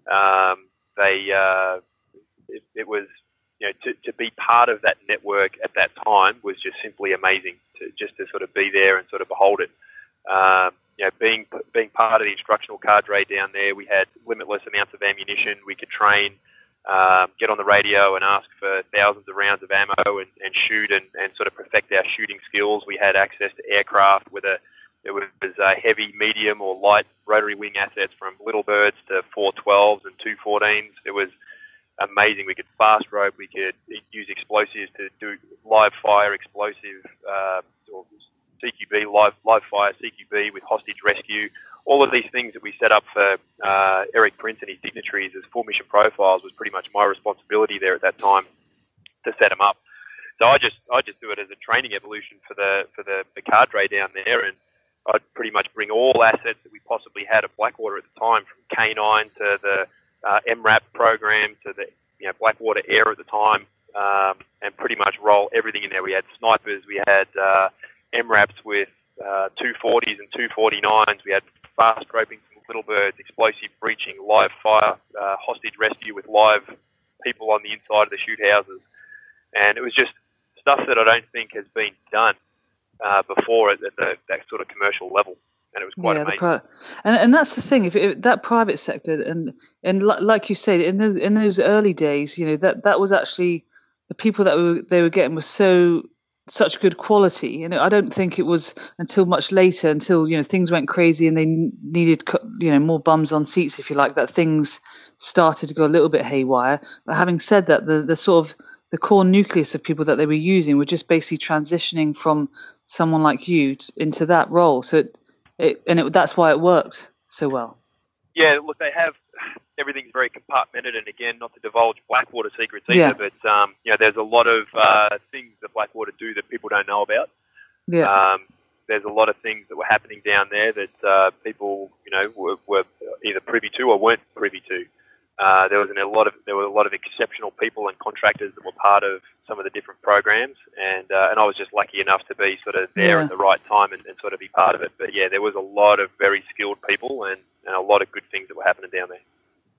Um, they uh, it, it was you know to, to be part of that network at that time was just simply amazing. To just to sort of be there and sort of behold it. Um, you know, being being part of the instructional cadre down there, we had limitless amounts of ammunition. We could train, um, get on the radio and ask for thousands of rounds of ammo and, and shoot and, and sort of perfect our shooting skills. We had access to aircraft with a there was uh, heavy, medium, or light rotary wing assets from Little Birds to four twelves and two fourteens. It was amazing. We could fast rope. We could use explosives to do live fire explosive uh, or C Q B, live live fire C Q B with hostage rescue. All of these things that we set up for uh, Eric Prince and his dignitaries as full mission profiles was pretty much my responsibility there at that time to set them up. So I just I just do it as a training evolution for the for the, the cadre down there, and I'd pretty much bring all assets that we possibly had at Blackwater at the time, from K nine to the uh, M RAP program to the you know Blackwater Air at the time, um, and pretty much roll everything in there. We had snipers, we had uh, M RAPs with uh, two forties and two forty-nines. We had fast roping from Little Birds, explosive breaching, live fire, uh, hostage rescue with live people on the inside of the shoot houses. And it was just stuff that I don't think has been done uh, before at the, that sort of commercial level. And it was quite yeah, amazing. the pri- and and that's the thing. If, if that private sector and and li- like you say, in those in those early days, you know that that was actually the people that were, they were getting was so such good quality. And I don't think it was until much later, until you know things went crazy and they needed you know more bums on seats, if you like, that things started to go a little bit haywire. But having said that, the the sort of the core nucleus of people that they were using were just basically transitioning from someone like you t- into that role. So it, it and it, that's why it worked so well. Yeah, look, they have everything's very compartmented, and again, not to divulge Blackwater secrets either, Yeah. but um, you know, there's a lot of uh, things that Blackwater do that people don't know about. Yeah. Um, there's a lot of things that were happening down there that uh, people, you know, were, were either privy to or weren't privy to. Uh, there was an, a lot of there were a lot of exceptional people and contractors that were part of some of the different programs, and uh, and I was just lucky enough to be sort of there Yeah. at the right time and, and sort of be part of it. But yeah, there was a lot of very skilled people and, and a lot of good things that were happening down there.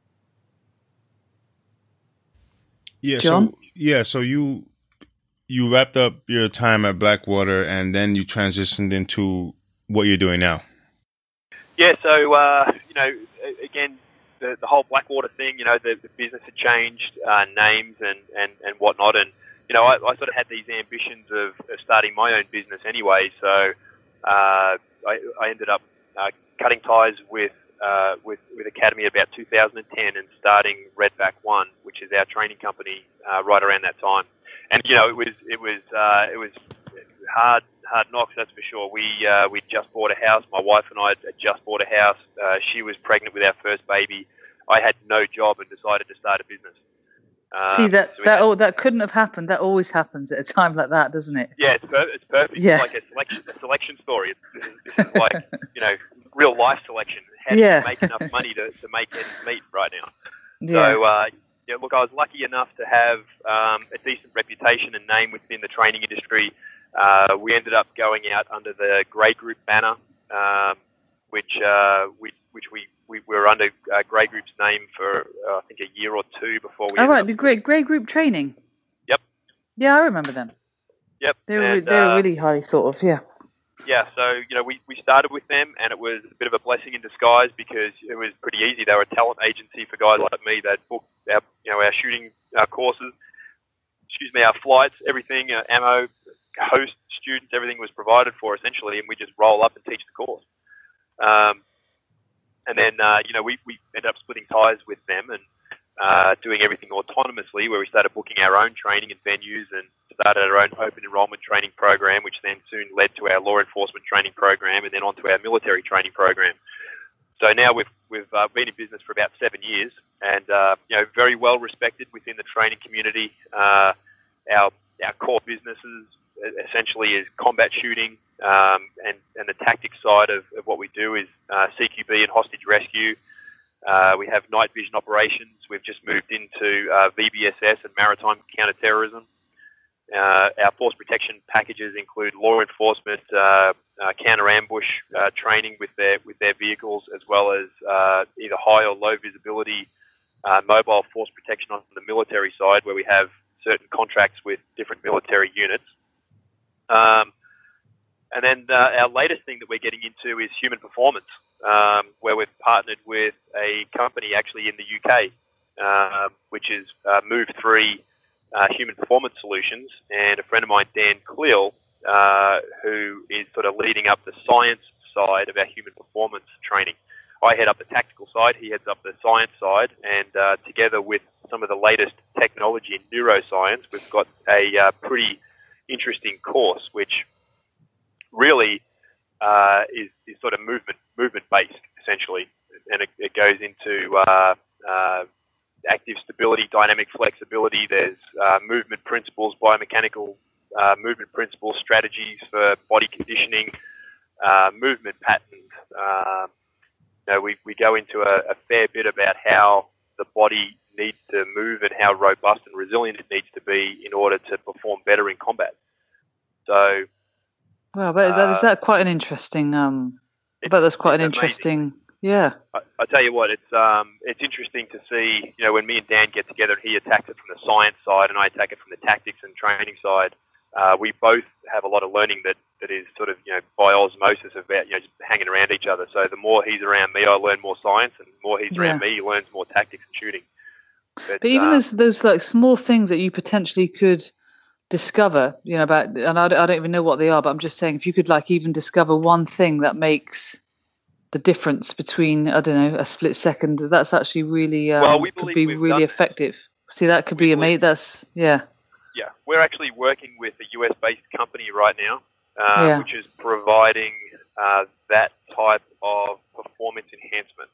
Yeah, John? so yeah, so you you wrapped up your time at Blackwater and then you transitioned into what you're doing now. Yeah, so uh, you know, a- again, the, the whole Blackwater thing, you know, the, the business had changed uh, names and, and, and whatnot, and you know, I, I sort of had these ambitions of, of starting my own business anyway. So uh, I, I ended up uh, cutting ties with. Uh, with, with Academy at about two thousand ten and starting Redback One, which is our training company, uh, right around that time. And you know, it was it was uh, it was hard hard knocks, that's for sure. We uh, we just bought a house. My wife and I had just bought a house. Uh, she was pregnant with our first baby. I had no job and decided to start a business. Um, See that so we that had- oh, that couldn't have happened. That always happens at a time like that, doesn't it? Yeah, it's, per- it's perfect. Yeah. It's like a selection, a selection story. It's, this, is, this is like, you know, real life selection. How do Yeah. you make enough money to, to make ends meet right now? Yeah. So, uh, yeah, look, I was lucky enough to have um, a decent reputation and name within the training industry. Uh, we ended up going out under the Grey Group banner, um, which uh, we, which we, we were under uh, Grey Group's name for, uh, I think, a year or two before we Oh ended right, up- the great grey group training. Yep. Yeah, I remember them. Yep. They were and, they were uh, really highly thought of. Yeah. Yeah, so, you know, we, we started with them, and it was a bit of a blessing in disguise because it was pretty easy. They were a talent agency for guys like me that booked our, you know, our shooting our courses, excuse me, our flights, everything, uh, ammo, host, students, everything was provided for essentially, and we just roll up and teach the course. Um, and then, uh, you know, we, we ended up splitting ties with them and uh, doing everything autonomously, where we started booking our own training and venues and started our own open enrollment training program, which then soon led to our law enforcement training program and then on to our military training program. So now we've we've uh, been in business for about seven years, and uh, you know, very well respected within the training community. Uh, our our core businesses essentially is combat shooting, um, and, and the tactics side of, of what we do is uh, C Q B and hostage rescue. Uh, we have night vision operations. We've just moved into uh, V B S S and maritime counterterrorism. Uh, our force protection packages include law enforcement, uh, uh, counter ambush uh, training with their with their vehicles, as well as uh, either high or low visibility uh, mobile force protection on the military side, where we have certain contracts with different military units. Um, and then uh, our latest thing that we're getting into is human performance, um, where we've partnered with a company actually in the U K, uh, which is uh, Move three uh, Human Performance Solutions, and a friend of mine, Dan Cleal, uh, who is sort of leading up the science side of our human performance training. I head up the tactical side, he heads up the science side, and uh, together with some of the latest technology in neuroscience, we've got a uh, pretty interesting course, which really uh, is, is sort of movement movement based essentially, and it, it goes into uh, uh, active stability, dynamic flexibility. There's uh, movement principles, biomechanical uh, movement principles, strategies for body conditioning, uh, movement patterns. Uh, you know, we we go into a, a fair bit about how the body needs to move and how robust and resilient it needs to be in order to perform better in combat. So, well, but that, is that quite an interesting? Um, I bet that's quite an interesting. Amazing. Yeah. I, I tell you what, it's um, it's interesting to see. You know, when me and Dan get together, he attacks it from the science side, and I attack it from the tactics and training side. Uh, we both have a lot of learning that, that is sort of, you know, by osmosis about, you know, just hanging around each other. So the more he's around me, I learn more science, and the more he's Yeah. around me, he learns more tactics and shooting. But, But even um, those those like small things that you potentially could discover, you know, about, and I don't, I don't even know what they are, but I'm just saying, if you could like even discover one thing that makes the difference between, I don't know, a split second, that's actually really um, Well, we could believe be we've really done this. effective. See, that could We be believe- amazing. That's yeah, Yeah, we're actually working with a U S-based company right now, uh, Yeah. which is providing uh, that type of performance enhancement,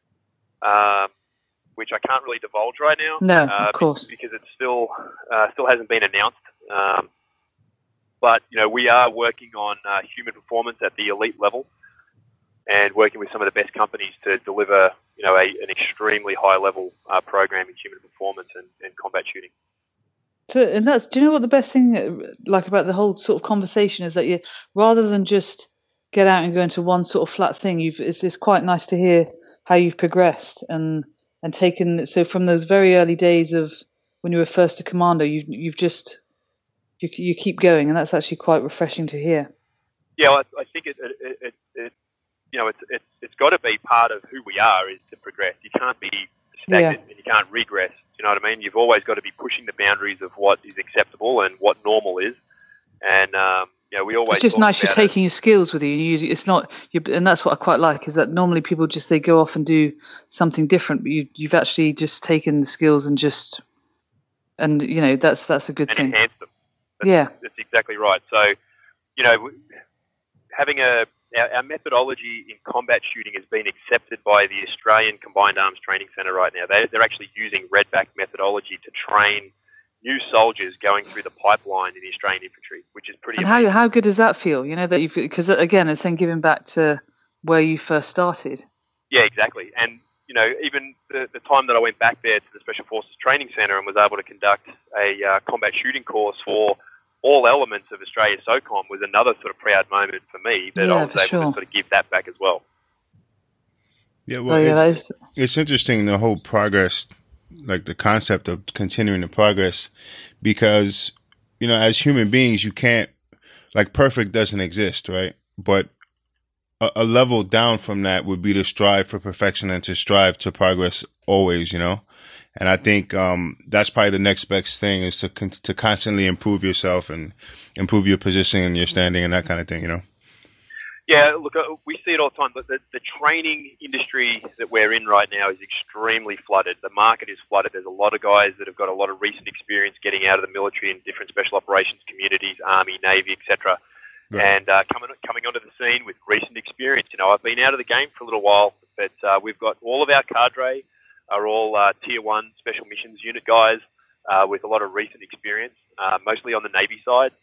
um, which I can't really divulge right now. No, uh, of course. because it still uh, still hasn't been announced. Um, but you know, we are working on uh, human performance at the elite level, and working with some of the best companies to deliver, you know, a, an extremely high level uh, program in human performance and, and combat shooting. So, and that's, do you know what the best thing, uh, like about the whole sort of conversation is, that you, rather than just get out and go into one sort of flat thing, you've, it's, it's quite nice to hear how you've progressed and, and taken, so from those very early days of when you were first a commando, you've, you've just, you, you keep going, and that's actually quite refreshing to hear. Yeah, well, I, I think it, it, it, it, you know, it's, it's, it's got to be part of who we are, is to progress. You can't be stagnant and you can't regress. You know what I mean? You've always got to be pushing the boundaries of what is acceptable and what normal is. And, um, you know, we always It's just talk nice you're about it. taking your skills with you. You use, it's not, you, and that's what I quite like, is that normally people just, they go off and do something different, but you, you've actually just taken the skills and just, and you know, that's that's a good and thing. enhance them. That's, Yeah. that's exactly right. So, you know, w- having a our, our methodology in combat shooting has been accepted by the Australian Combined Arms Training Centre right now. They, they're actually using Redback methodology to train new soldiers going through the pipeline in the Australian infantry, which is pretty And amazing. how how good does that feel? You know, that you've, because again, it's then giving back to where you first started. Yeah, exactly. And, you know, even the, the time that I went back there to the Special Forces Training Centre and was able to conduct a uh, combat shooting course for all elements of Australia SOCOM was another sort of proud moment for me, that Yeah, I was for able sure. to sort of give that back as well. Yeah, well, Oh, yeah, that it's, is, it's interesting, the whole progress, like the concept of continuing the progress, because, you know, as human beings, you can't, like, perfect doesn't exist, right? But a, a level down from that would be to strive for perfection and to strive to progress always, you know? And I think um, that's probably the next best thing, is to con- to constantly improve yourself and improve your position and your standing and that kind of thing, you know? Yeah, look, uh, we see it all the time, but the, the training industry that we're in right now is extremely flooded. The market is flooded. There's a lot of guys that have got a lot of recent experience getting out of the military in different special operations communities, Army, Navy, et cetera, Right. and uh, coming coming onto the scene with recent experience. You know, I've been out of the game for a little while, but uh, we've got all of our cadre are all uh, Tier one Special Missions Unit guys uh, with a lot of recent experience, uh, mostly on the Navy side.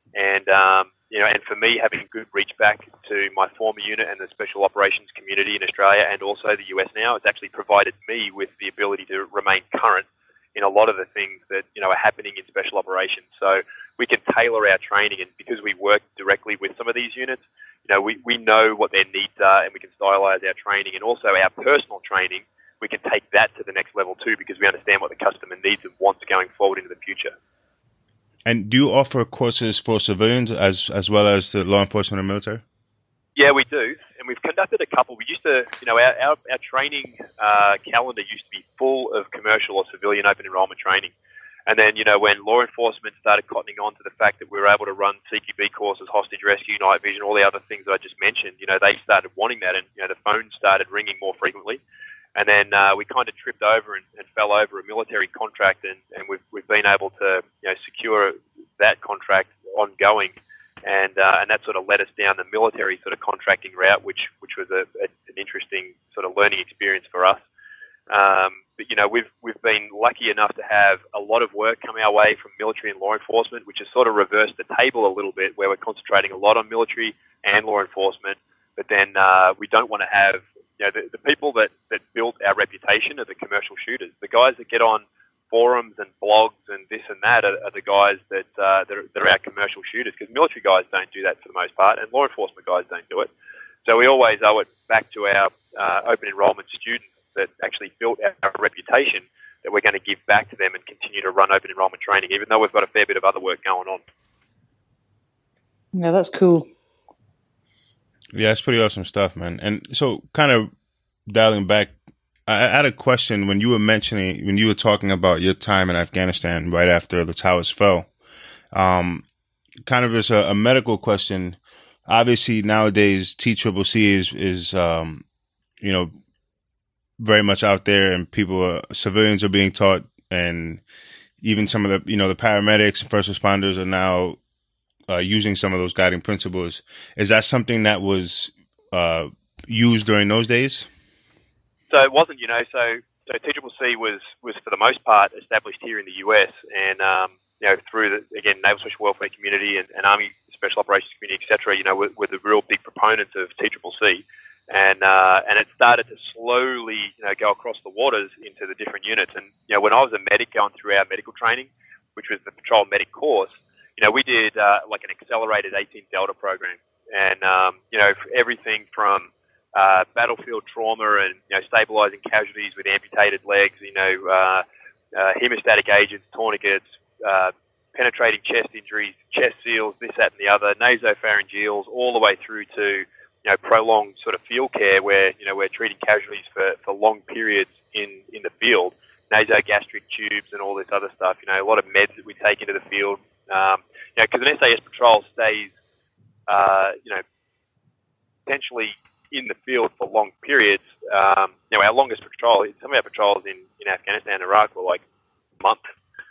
And, um, you know, and for me, having good reach back to my former unit and the special operations community in Australia and also the U S now, it's actually provided me with the ability to remain current in a lot of the things that, you know, are happening in special operations. So we can tailor our training, and because we work directly with some of these units, you know, we, we know what their needs are, and we can stylize our training, and also our personal training. We can take that to the next level too, because we understand what the customer needs and wants going forward into the future. And do you offer courses for civilians as as well as the law enforcement and military? Yeah, we do, and we've conducted a couple. We used to, you know, our our, our training uh, calendar used to be full of commercial or civilian open enrollment training. And then, you know, when law enforcement started cottoning on to the fact that we were able to run C Q B courses, hostage rescue, night vision, all the other things that I just mentioned, you know, they started wanting that, and, you know, the phone started ringing more frequently. And then uh, we kind of tripped over and, and fell over a military contract, and, and we've we've been able to, you know, secure that contract ongoing, and uh, and that sort of led us down the military sort of contracting route, which which was a, a, an interesting sort of learning experience for us. Um, but you know, we've we've been lucky enough to have a lot of work come our way from military and law enforcement, which has sort of reversed the table a little bit, where we're concentrating a lot on military and law enforcement, but then uh, we don't want to have, you know, the, the people that, that built our reputation are the commercial shooters. The guys that get on forums and blogs and this and that are, are the guys that, uh, that, are, that are our commercial shooters, because military guys don't do that for the most part, and law enforcement guys don't do it. So we always owe it back to our uh, open enrollment students that actually built our, our reputation, that we're going to give back to them and continue to run open enrollment training, even though we've got a fair bit of other work going on. Yeah, that's cool. Yeah, it's pretty awesome stuff, man. And so kind of dialing back, I had a question when you were mentioning, when you were talking about your time in Afghanistan right after the towers fell, um, kind of as a, a medical question. Obviously nowadays T C C C is, is, um, you know, very much out there, and people are, civilians are being taught, and even some of the, you know, the paramedics and first responders are now uh, using some of those guiding principles. Is that something that was uh, used during those days? So it wasn't, you know, so, so T C C C was, was for the most part established here in the U S, and, um, you know, through the, again, Naval Special Welfare community and, and Army Special Operations community, et cetera, you know, were, were the real big proponents of T C C C. And, uh, and it started to slowly, you know, go across the waters into the different units. And, you know, when I was a medic going through our medical training, which was the Patrol Medic course, you know, we did, uh, like an accelerated eighteen Delta program. And, um, you know, for everything from, Uh, battlefield trauma and, you know, stabilizing casualties with amputated legs, you know, uh, uh, hemostatic agents, tourniquets, uh, penetrating chest injuries, chest seals, this, that, and the other, nasopharyngeals, all the way through to, you know, prolonged sort of field care where, you know, we're treating casualties for, for long periods in, in the field, nasogastric tubes and all this other stuff, you know, a lot of meds that we take into the field, um, you know, because an S A S patrol stays, uh, you know, potentially in the field for long periods. Um, you know, our longest patrol, some of our patrols in, in Afghanistan and Iraq were like a month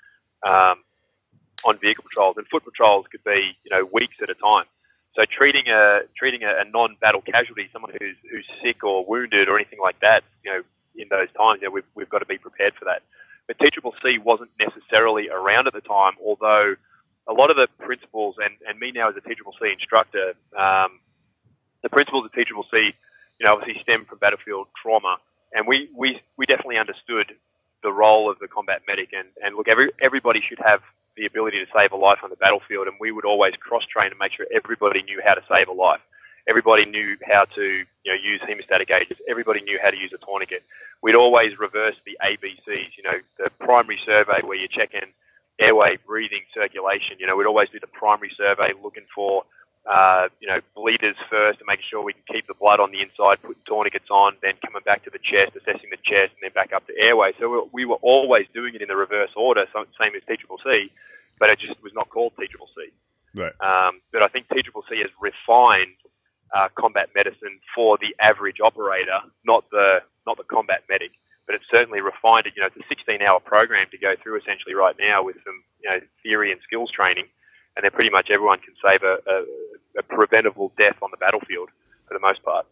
um, on vehicle patrols, and foot patrols could be, you know, weeks at a time. So treating a treating a, a non-battle casualty, someone who's who's sick or wounded or anything like that, you know, in those times, you know, we've we've got to be prepared for that. But T C C C wasn't necessarily around at the time, although a lot of the principles, and, and me now as a T C C C instructor, um, the principles of T C C C, you know, obviously stem from battlefield trauma, and we, we, we definitely understood the role of the combat medic. And, and look, every everybody should have the ability to save a life on the battlefield, and we would always cross-train to make sure everybody knew how to save a life. Everybody knew how to, you know, use hemostatic agents. Everybody knew how to use a tourniquet. We'd always reverse the A B Cs, you know, the primary survey where you check in airway, breathing, circulation. You know, we'd always do the primary survey looking for Uh, you know, bleeders first, and making sure we can keep the blood on the inside, putting tourniquets on, then coming back to the chest, assessing the chest, and then back up to airway. So we, we were always doing it in the reverse order, same as T C C C, but it just was not called T C C C. Right. Um, but I think T C C C has refined uh, combat medicine for the average operator, not the not the combat medic. But it's certainly refined it. You know, it's a sixteen-hour program to go through essentially right now with some, you know, theory and skills training. And then pretty much everyone can save a, a, a preventable death on the battlefield for the most part.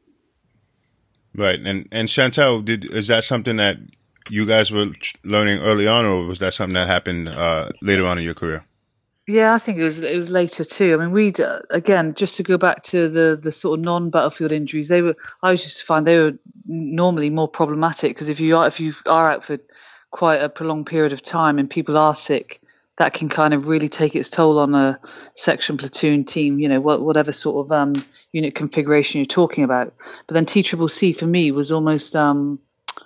Right. And and Chantal, did is that something that you guys were learning early on, or was that something that happened uh, later on in your career? Yeah, I think it was it was later too. I mean, we uh, again just to go back to the the sort of non-battlefield injuries. They were I was just find they were normally more problematic because if you are if you are out for quite a prolonged period of time and people are sick, that can kind of really take its toll on a section, platoon, team. You know, whatever sort of um, unit configuration you're talking about. But then T C C C for me was almost. Um,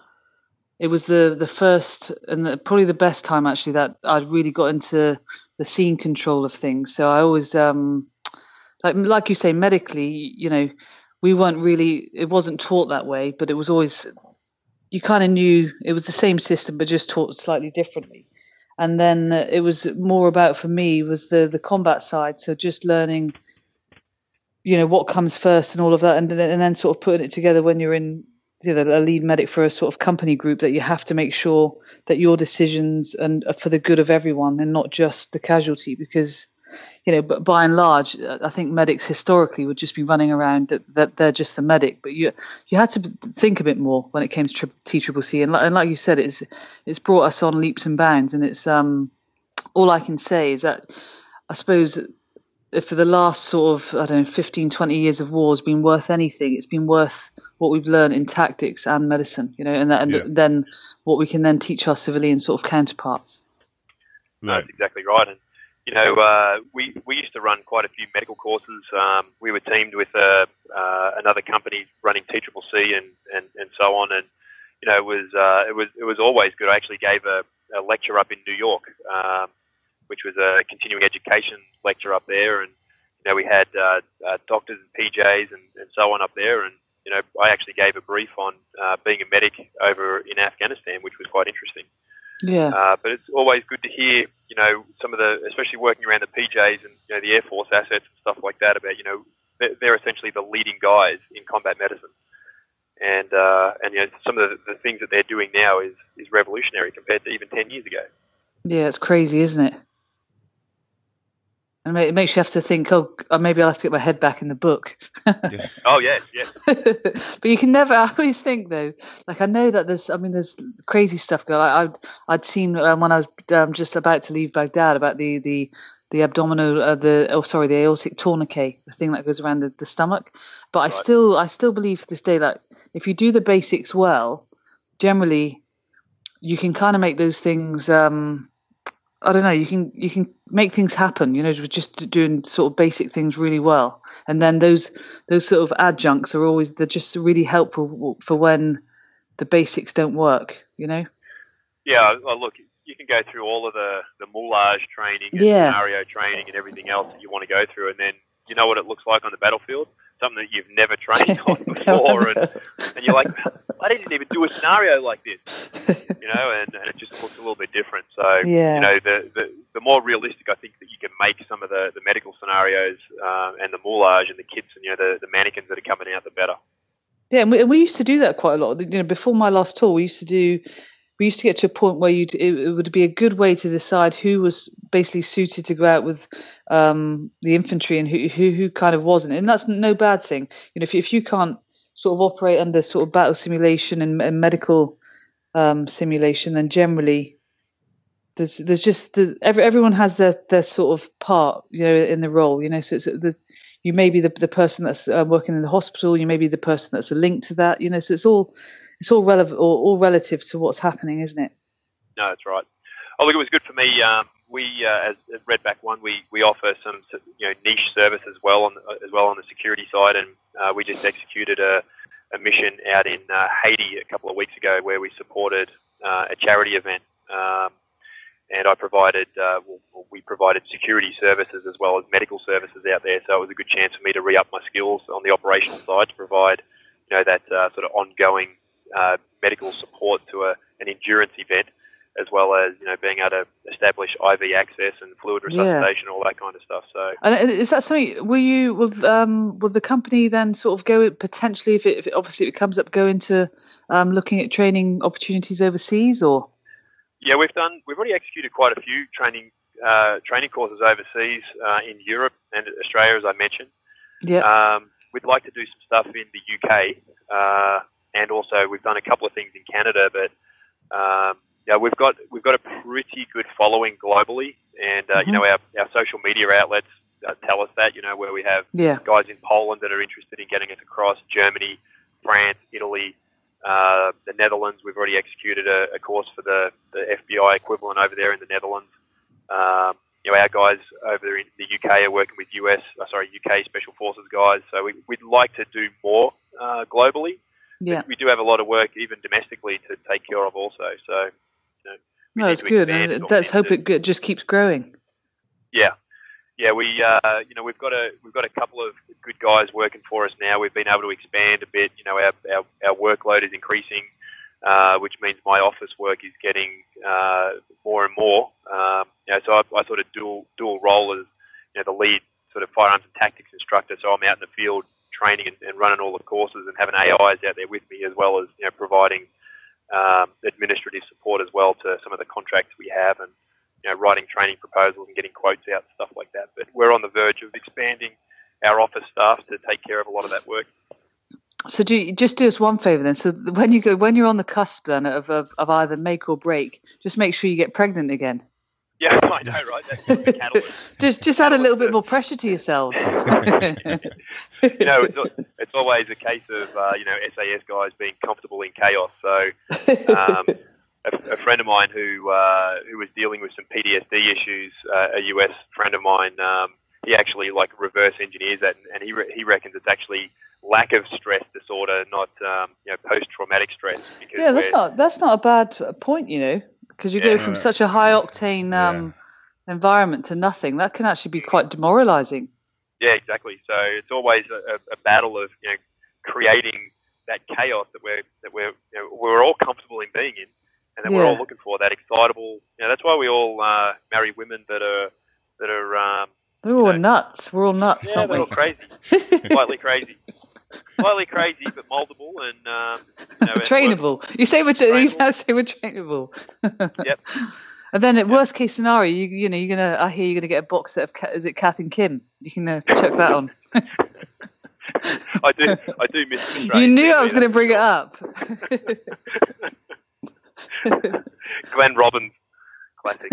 It was the the first and the, probably the best time actually that I'd really got into the scene control of things. So I always um, like like you say medically, you know, we weren't really it wasn't taught that way, but it was always you kind of knew it was the same system but just taught slightly differently. And then uh, it was more about for me was the the combat side. So just learning, you know, what comes first and all of that, and then, and then sort of putting it together when you're in. You know, a lead medic for a sort of company group that you have to make sure that your decisions and are for the good of everyone and not just the casualty because, you know, but by and large, I think medics historically would just be running around that, that they're just the medic. But you you had to think a bit more when it came to T C C C. And, and like you said, it's it's brought us on leaps and bounds. And it's um all I can say is that I suppose for the last sort of, I don't know, fifteen, twenty years of war has been worth anything. It's been worth what we've learned in tactics and medicine, you know, and, that, and yeah. then what we can then teach our civilian sort of counterparts. No, that's exactly right. And, you know, uh, we, we used to run quite a few medical courses. Um, we were teamed with uh, uh, another company running T C C C and, and, and so on. And, you know, it was, uh, it was, it was always good. I actually gave a, a lecture up in New York, um, which was a continuing education lecture up there. And, you know, we had uh, uh, doctors and P Js and, and so on up there. And, you know, I actually gave a brief on uh, being a medic over in Afghanistan, which was quite interesting. Yeah. Uh, but it's always good to hear, you know, some of the, especially working around the P Js and, you know, the Air Force assets and stuff like that about, you know, they're, they're essentially the leading guys in combat medicine. And, uh, and you know, some of the, the things that they're doing now is, is revolutionary compared to even ten years ago. Yeah, it's crazy, isn't it? And it makes you have to think, oh, maybe I'll have to get my head back in the book. Yeah. Oh, yes, yes. But you can never, I always think, though, like I know that there's, I mean, there's crazy stuff going on. I'd, I'd seen um, when I was um, just about to leave Baghdad about the, the, the abdominal, uh, the, oh, sorry, the aortic tourniquet, the thing that goes around the, the stomach. But I right. still, I still believe to this day that if you do the basics well, generally you can kind of make those things, um, I don't know, you can you can make things happen, you know, just doing sort of basic things really well. And then those those sort of adjuncts are always, they're just really helpful for when the basics don't work, you know? Yeah, well, look, you can go through all of the, the moulage training and yeah. scenario training and everything else that you want to go through, and then you know what it looks like on the battlefield? Something that you've never trained on before, and, and you're like, I didn't even do a scenario like this, you know, and, and it just looks a little bit different. So, yeah. you know, the, the the more realistic I think that you can make some of the, the medical scenarios um, and the moulage and the kits and, you know, the, the mannequins that are coming out, the better. Yeah, and we, and we used to do that quite a lot. You know, before my last tour, we used to do, we used to get to a point where you'd, it, it would be a good way to decide who was basically suited to go out with um, the infantry and who, who who kind of wasn't. And that's no bad thing. You know, if if you can't sort of operate under sort of battle simulation and, and medical um, simulation, then generally there's there's just the, every, everyone has their, their sort of part, you know, in the role. You know, so it's the, you may be the the person that's uh, working in the hospital. You may be the person that's a link to that. You know, so it's all. It's all relevant, or all relative to what's happening, isn't it? No, that's right. Oh, look, it was good for me. Um, we, uh, as, as Redback One, we, we offer some, you know, niche service as well on as well on the security side, and uh, we just executed a, a mission out in uh, Haiti a couple of weeks ago where we supported uh, a charity event, um, and I provided uh, well, we provided security services as well as medical services out there. So it was a good chance for me to re-up my skills on the operational side to provide, you know, that uh, sort of ongoing Uh, medical support to a, an endurance event, as well as, you know, being able to establish I V access and fluid resuscitation, yeah. all that kind of stuff. So, and is that something? Will you? Will um? Will the company then sort of go potentially, if it, if it obviously if it comes up, go into um looking at training opportunities overseas, or? Yeah, we've done. We've already executed quite a few training uh, training courses overseas uh, in Europe and Australia, as I mentioned. Yeah. Um, we'd like to do some stuff in the U K. Uh, And also, we've done a couple of things in Canada, but um, yeah, we've got we've got a pretty good following globally, and uh, mm-hmm. you know, our, our social media outlets uh, tell us that. You know, where we have yeah. guys in Poland that are interested in getting us across, Germany, France, Italy, uh, the Netherlands. We've already executed a, a course for the, the F B I equivalent over there in the Netherlands. Um, you know, our guys over there in the U K are working with U S, uh, sorry, U K Special Forces guys. So we, we'd like to do more uh, globally. Yeah. We do have a lot of work, even domestically, to take care of also. So, you know, we no, need it's to good. expand And it let's hope to, it g- just keeps growing. Yeah, yeah. We, uh, you know, we've got a we've got a couple of good guys working for us now. We've been able to expand a bit. You know, our our, our workload is increasing, uh, which means my office work is getting uh, more and more. Um, you know, so I, I sort of dual dual role as you know the lead sort of firearms and tactics instructor. So I'm out in the field training and, and running all the courses and having A Is out there with me, as well as you know providing um, administrative support as well to some of the contracts we have, and you know writing training proposals and getting quotes out and stuff like that. But we're on the verge of expanding our office staff to take care of a lot of that work. So do you, just do us one favour then. So when you go when you're on the cusp then of, of of either make or break, just make sure you get pregnant again. Yeah, I know, right? That's the catalyst. just just add a little bit more pressure to yourselves. you know, it's, it's always a case of, uh, you know, S A S guys being comfortable in chaos. So um, a, a friend of mine who uh, who was dealing with some P T S D issues, uh, a U S friend of mine, um, he actually, like, reverse engineers that, and he re- he reckons it's actually lack of stress disorder, not, um, you know, post-traumatic stress. Because yeah, that's not, that's not a bad point, you know. Because you yeah. go from such a high octane um, yeah. environment to nothing, that can actually be quite demoralising. Yeah, exactly. So it's always a, a battle of you know creating that chaos that we're that we're you know, we're all comfortable in being in, and that yeah. we're all looking for that excitable. You know, that's why we all uh, marry women that are that are. Um, They're all you know, nuts. We're all nuts, yeah, aren't they're we? all crazy, slightly crazy. Slightly crazy, but moldable and um, you know, trainable. You say we're tra- you say we're trainable. Yep. And then, at yep. worst case scenario, you you know you're gonna I hear you're gonna get a box set of is it Kath and Kim? You can uh, check that on. I do I do miss the You knew I was going to bring it up. Glenn Robbins, classic.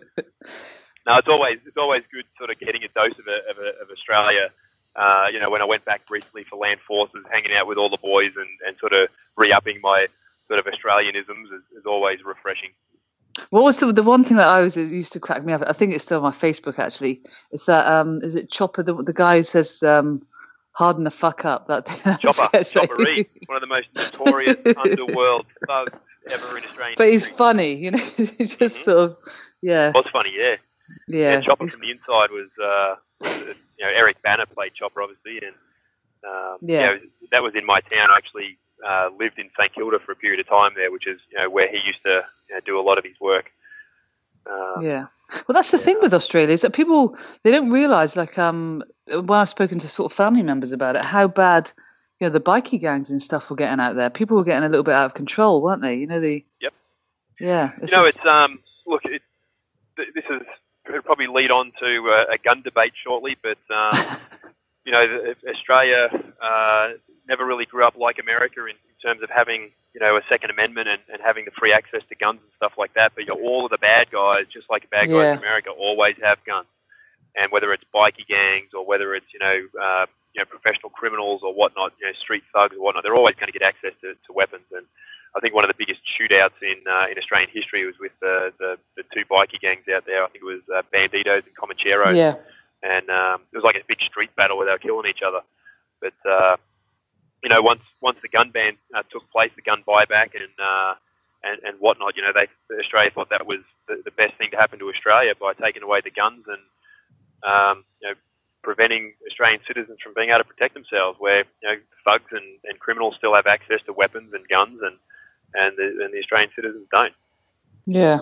No, it's always it's always good sort of getting a dose of a, of, a, of Australia. Uh, you know, when I went back recently for Land Forces, hanging out with all the boys and, and sort of re-upping my sort of Australianisms is, is always refreshing. What was the the one thing that I always used to crack me up? I think it's still on my Facebook actually. It's that um, is it Chopper, the the guy who says um, "harden the fuck up"? That, that Chopper, Chopper Reed, one of the most notorious underworld thugs ever in Australia. But he's funny, you know. He just mm-hmm. sort of, yeah. It was funny, yeah. Yeah. yeah Chopper from the inside was, uh, was, you know, Eric Banner played Chopper, obviously, and um, yeah, you know, that was in my town. I actually uh, lived in St Kilda for a period of time there, which is, you know, where he used to you know, do a lot of his work. Um, yeah. Well, that's the yeah. thing with Australia is that people, they don't realise, like, um, when I've spoken to sort of family members about it, how bad, you know, the bikie gangs and stuff were getting out there. People were getting a little bit out of control, weren't they? You know, the Yep. Yeah. You know, it's um. Look, it, this is it'll probably lead on to a, a gun debate shortly, but um, you know, the, Australia uh, never really grew up like America in, in terms of having you know a Second Amendment and, and having the free access to guns and stuff like that. But you know, all of the bad guys, just like the bad guys Yeah. in America, always have guns, and whether it's bikie gangs or whether it's you know. Uh, you know, professional criminals or whatnot, you know, street thugs or whatnot, they're always going to get access to, to weapons. And I think one of the biggest shootouts in uh, in Australian history was with the, the, the two bikie gangs out there. I think it was uh, Banditos and Comancheros. Yeah. And um, it was like a big street battle where they were killing each other. But, uh, you know, once once the gun ban uh, took place, the gun buyback and, uh, and and whatnot, you know, they Australia thought that was the, the best thing to happen to Australia by taking away the guns and, um, you know, preventing Australian citizens from being able to protect themselves, where you know thugs and, and criminals still have access to weapons and guns, and and the, and the Australian citizens don't. Yeah,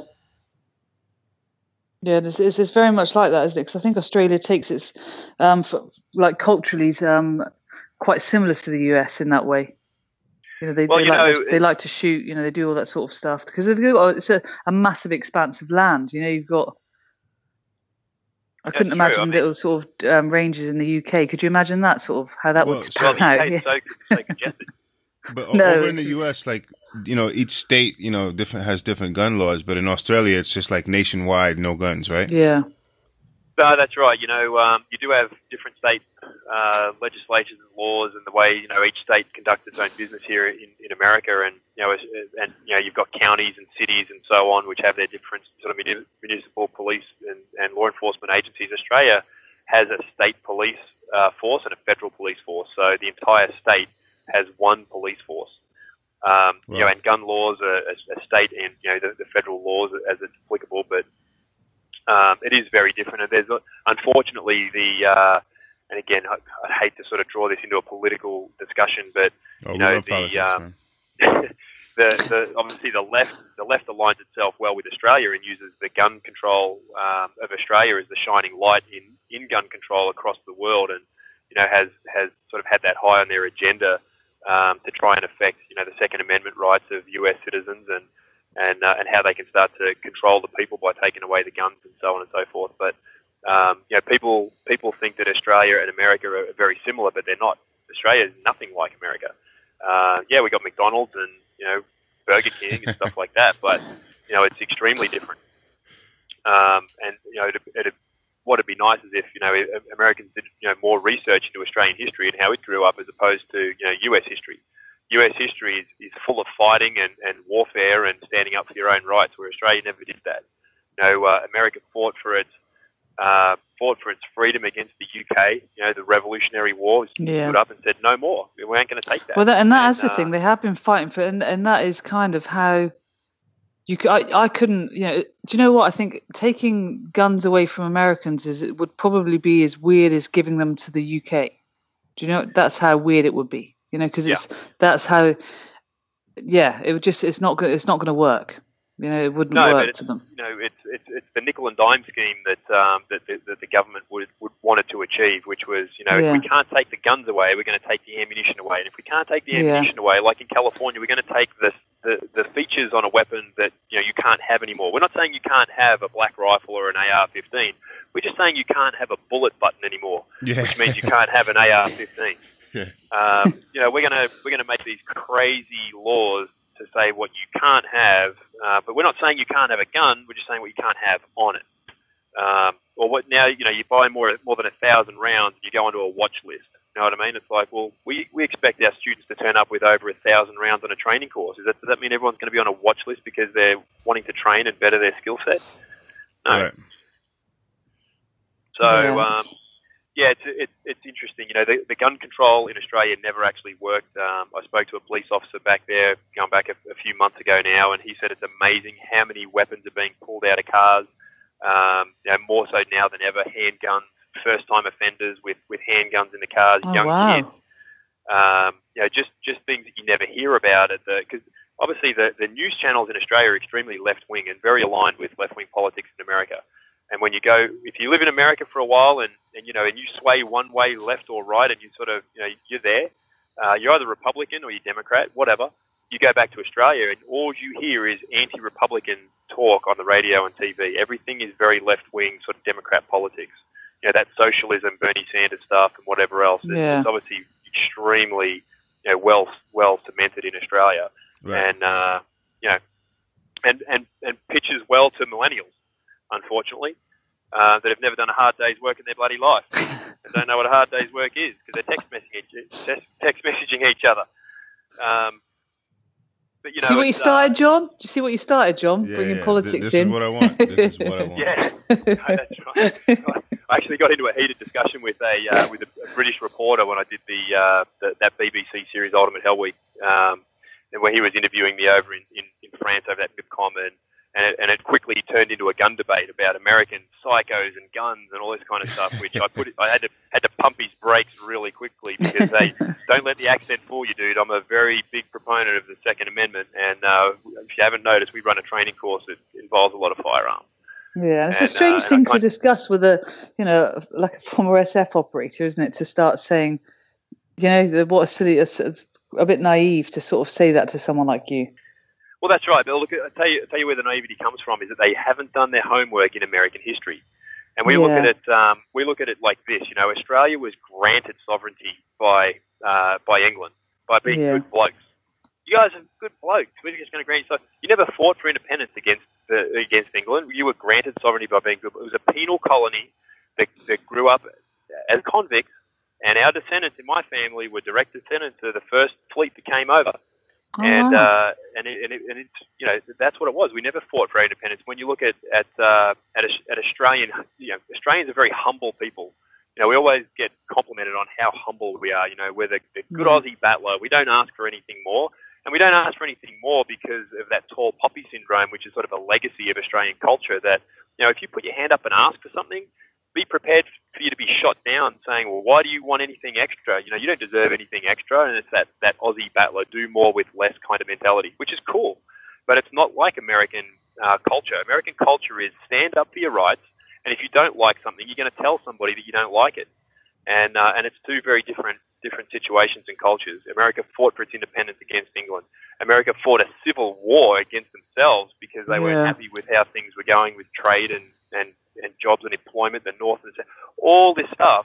yeah, it's, it's, it's very much like that, isn't it? Because I think Australia takes its um, for, like culturally um, quite similar to the U S in that way. You know, they well, they, you like, know, they like to shoot. You know, they do all that sort of stuff because it's a, a massive expanse of land. You know, you've got. I couldn't That's imagine true. I mean, little sort of um, ranges in the U K. Could you imagine that sort of how that Well, would so pan well, out? the U K is Yeah. so, so congested. But No. over in the U S, like, you know, each state, you know, different has different gun laws. But in Australia, it's just like nationwide, no guns, right? Yeah. No, that's right. You know, um, you do have different state uh, legislatures and laws, and the way you know each state conducts its own business here in, in America, and you know, and you know, you've got counties and cities and so on, which have their different sort of municipal police and, and law enforcement agencies. Australia has a state police uh, force and a federal police force, so the entire state has one police force. Um, right. You know, and gun laws are a, a state and you know the, the federal laws as it's applicable, but Um, it is very different, and there's unfortunately the uh, and again I, I hate to sort of draw this into a political discussion, but oh, you know the, politics, um, the the obviously the left the left aligns itself well with Australia and uses the gun control um, of Australia as the shining light in, in gun control across the world, and you know has has sort of had that high on their agenda um, to try and affect you know the Second Amendment rights of U S citizens and. And, uh, and how they can start to control the people by taking away the guns and so on and so forth. But um, you know, people people think that Australia and America are very similar, but they're not. Australia is nothing like America. Uh, yeah, we got McDonald's and you know Burger King and stuff like that, but you know it's extremely different. Um, and you know, it'd, it'd, what would be nice is if you know Americans did you know more research into Australian history and how it grew up as opposed to you know U S history. U S history is, is full of fighting and, and warfare and standing up for your own rights, where Australia never did that. You know, uh, America fought for its uh, fought for its freedom against the U K. You know, the Revolutionary War yeah. stood up and said, "No more. We ain't going to take that." Well, that, and that and, is the uh, thing. They have been fighting for, and and that is kind of how you. I, I couldn't. You know, do you know what I think? Taking guns away from Americans is it would probably be as weird as giving them to the U K. Do you know? That's how weird it would be. You know, because it's yeah. that's how, yeah, it would just it's not go- it's not going to work. You know, it wouldn't no, work but to them. You know, it's it's it's the nickel and dime scheme that um, that, that that the government would would wanted to achieve, which was you know yeah. if we can't take the guns away, we're going to take the ammunition away, and if we can't take the ammunition yeah. away, like in California, we're going to take the, the the features on a weapon that you know you can't have anymore. We're not saying you can't have a black rifle or an A R fifteen. We're just saying you can't have a bullet button anymore, yeah. which means you can't have an A R fifteen. Yeah. Um, you know, we're gonna we're gonna make these crazy laws to say what you can't have, uh, but we're not saying you can't have a gun. We're just saying what you can't have on it. Um, or what now? You know, you buy more more than a thousand rounds, and you go onto a watch list. You know what I mean? It's like, well, we we expect our students to turn up with over a thousand rounds on a training course. Is that does that mean everyone's going to be on a watch list because they're wanting to train and better their skill set? No. Right. So. Yes. Um, Yeah, it's, it's it's interesting. You know, the, the gun control in Australia never actually worked. Um, I spoke to a police officer back there, going back a, a few months ago now, and he said it's amazing how many weapons are being pulled out of cars. Um, you know, more so now than ever, handguns, first-time offenders with, with handguns in the cars, oh, young wow. kids. Um, you know, just, just things that you never hear about. Because obviously the, the news channels in Australia are extremely left-wing and very aligned with left-wing politics in America. And when you go, if you live in America for a while and, and you know, and you sway one way, left or right, and you sort of, you know, you're there, uh, you're either Republican or you're Democrat, whatever. You go back to Australia and all you hear is anti-Republican talk on the radio and T V. Everything is very left-wing, sort of Democrat politics. You know, that socialism, Bernie Sanders stuff and whatever else. It's, yeah. it's obviously extremely, you know, well, well cemented in Australia. Right. And, uh, you know, and, and, and pitches well to millennials. Unfortunately, uh, that have never done a hard day's work in their bloody life and don't know what a hard day's work is because they're text messaging each, text messaging each other. Um, but you know, see what you uh, started, John? Do you see what you started, John? Yeah, Bringing yeah. politics this in. This is what I want. This is what I want. Yeah, no, that's right. I actually got into a heated discussion with a uh, with a, a British reporter when I did the, uh, the that B B C series Ultimate Hell Week, um, and where he was interviewing me over in, in, in France over that MIPCOM and. And it, and it quickly turned into a gun debate about American psychos and guns and all this kind of stuff, which I put, I had to had to pump his brakes really quickly because they don't let the accent fool you, dude. I'm a very big proponent of the Second Amendment, and uh, if you haven't noticed, we run a training course that involves a lot of firearms. Yeah, it's and, a strange uh, thing to discuss with a, you know, like a former S F operator, isn't it? To start saying, you know, the, what a silly, it's, it's a bit naive to sort of say that to someone like you. Well, that's right. But look, I'll tell you, I'll tell you where the naivety comes from is that they haven't done their homework in American history. And we yeah. look at it, um, we look at it like this. You know, Australia was granted sovereignty by uh, by England by being yeah. good blokes. you guys are good blokes. We're just going to grant you. So you never fought for independence against the, against England. You were granted sovereignty by being good. It was a penal colony that, that grew up as convicts, and our descendants in my family were direct descendants of the first fleet that came over. Oh, and wow. uh, and it, and, it, and it's you know that's what it was. We never fought for our independence. When you look at at uh, at, at Australian, you know, Australians are very humble people. You know, we always get complimented on how humble we are. You know, we're the, the good Mm. Aussie battler. We don't ask for anything more, and we don't ask for anything more because of that tall poppy syndrome, which is sort of a legacy of Australian culture. That you know, if you put your hand up and ask for something, be prepared for you to be shot down saying, well, why do you want anything extra? You know, you don't deserve anything extra. And it's that, that Aussie battler, do more with less kind of mentality, which is cool. But it's not like American uh, culture. American culture is stand up for your rights. And if you don't like something, you're going to tell somebody that you don't like it. And uh, and it's two very different different situations and cultures. America fought for its independence against England. America fought a civil war against themselves because they Yeah. weren't happy with how things were going with trade and, and and jobs and employment, the North and the South, all this stuff.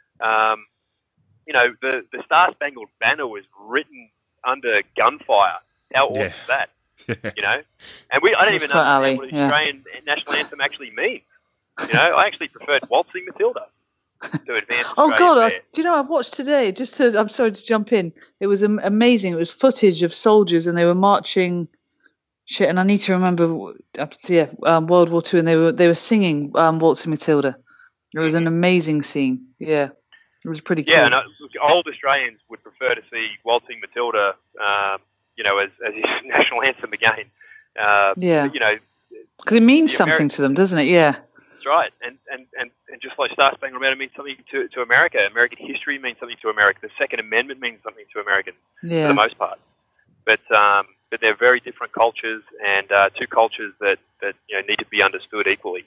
Um, you know, the, the Star Spangled Banner was written under gunfire. How awesome Yeah. is that? You know? And we I don't That's even quite understand Ali, what the yeah. Australian national anthem actually means. You know, I actually preferred Waltzing Matilda to Advance Oh Australia God! I, Fair. do you know I watched today? Just to, I'm sorry to jump in. It was am- amazing. It was footage of soldiers, and they were marching. Shit, and I need to remember. uh, Yeah, um, World War Two, and they were they were singing um, Waltzing Matilda. It was an amazing scene. Yeah, it was pretty cool. Yeah, and uh, look, old Australians would prefer to see Waltzing Matilda, um, you know, as, as his national anthem again. Uh, Yeah. You know, Because it means the something Ameri- to them, doesn't it? Yeah. that's right. And, and, and, and just like Star Spangled Banner means something to, to America, American history means something to America. The Second Amendment means something to Americans for Yeah. the most part. But um, but they're very different cultures and uh, two cultures that, that you know need to be understood equally.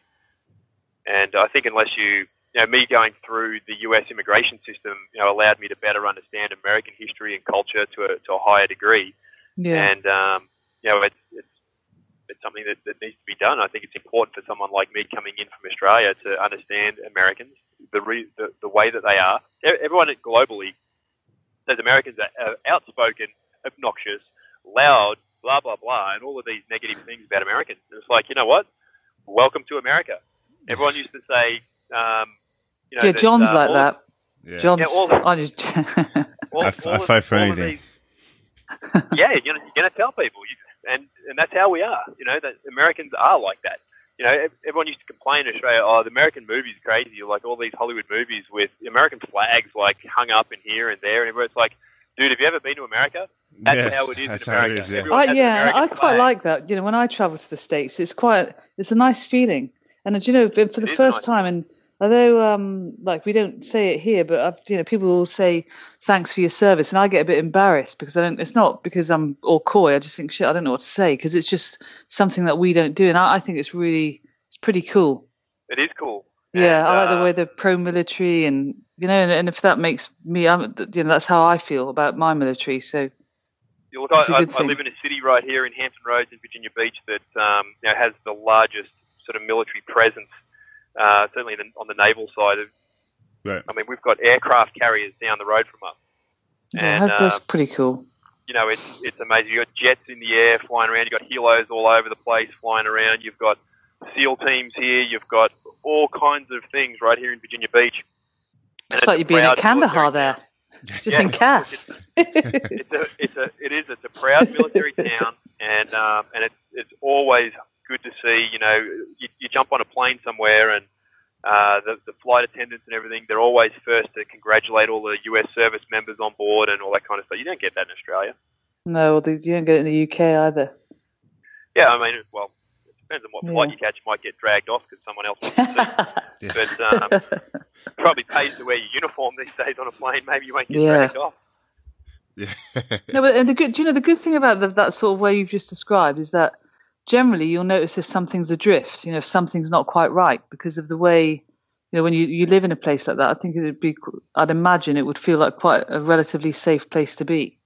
And I think unless you, you know, me going through the U S immigration system, you know, allowed me to better understand American history and culture to a, to a higher degree. Yeah. And, um, you know, it's, it's, it's something that, that needs to be done. I think it's important for someone like me coming in from Australia to understand Americans, the, re, the, the way that they are. Everyone globally says Americans are, are outspoken, obnoxious, loud, blah, blah, blah, and all of these negative things about Americans. And it's like, you know what? Welcome to America. Everyone used to say, um, you know, Yeah, that, John's uh, like all, that. Yeah. John's. Yeah, all the- I just, All, I, f- all I of- fight for all of anything. these- yeah, you're gonna, you're gonna tell people, you, and and that's how we are. You know, that Americans are like that. You know, ev- everyone used to complain in Australia, oh, the American movies are crazy, like all these Hollywood movies with American flags like hung up in here and there, and everyone's like, dude, have you ever been to America? That's Yeah, how it is that's in how it America. is, yeah. Everyone I, has an yeah, American I quite flag. like that. You know, when I travel to the States, it's quite, it's a nice feeling. And uh, do you know, for the is first nice. time, and although um, like we don't say it here, but I've, you know, people will say thanks for your service, and I get a bit embarrassed because I don't. It's not because I'm all coy. I just think shit, I don't know what to say because it's just something that we don't do, and I, I think it's really, it's pretty cool. It is cool. Yeah, And, I like the uh, way they're pro-military, and you know, and, and if that makes me, I'm, you know, that's how I feel about my military. So You look, It's a I, I, good I thing. live in a city right here in Hampton Roads in Virginia Beach that um, you know, has the largest sort of military presence, uh, certainly in the, on the naval side. Of, Right. I mean, we've got aircraft carriers down the road from us. yeah, And, that- that's uh, pretty cool. You know, it's it's amazing. You've got jets in the air flying around. You've got helos all over the place flying around. You've got SEAL teams here. You've got all kinds of things right here in Virginia Beach. And It's like a you're being at proud Kandahar military there, town. just Yeah, in Kath. it's a, it's a, it is. It's a proud military town, and um, and it's it's always good to see. You know, you, you jump on a plane somewhere, and uh, the the flight attendants and everything, they're always first to congratulate all the U S service members on board and all that kind of stuff. You don't get that in Australia. No, they- you don't get it in the U K either. Yeah, I mean, well, it depends on what Yeah. flight you catch. You might get dragged off because someone else wants to see. But um, probably pays to wear your uniform these days on a plane. Maybe you won't get Yeah. dragged off. Yeah. No, but and the good, do you know, the good thing about the, that sort of way you've just described is that generally you'll notice if something's adrift, you know, if something's not quite right because of the way, you know, when you, you live in a place like that, I think it would be, I'd imagine it would feel like quite a relatively safe place to be.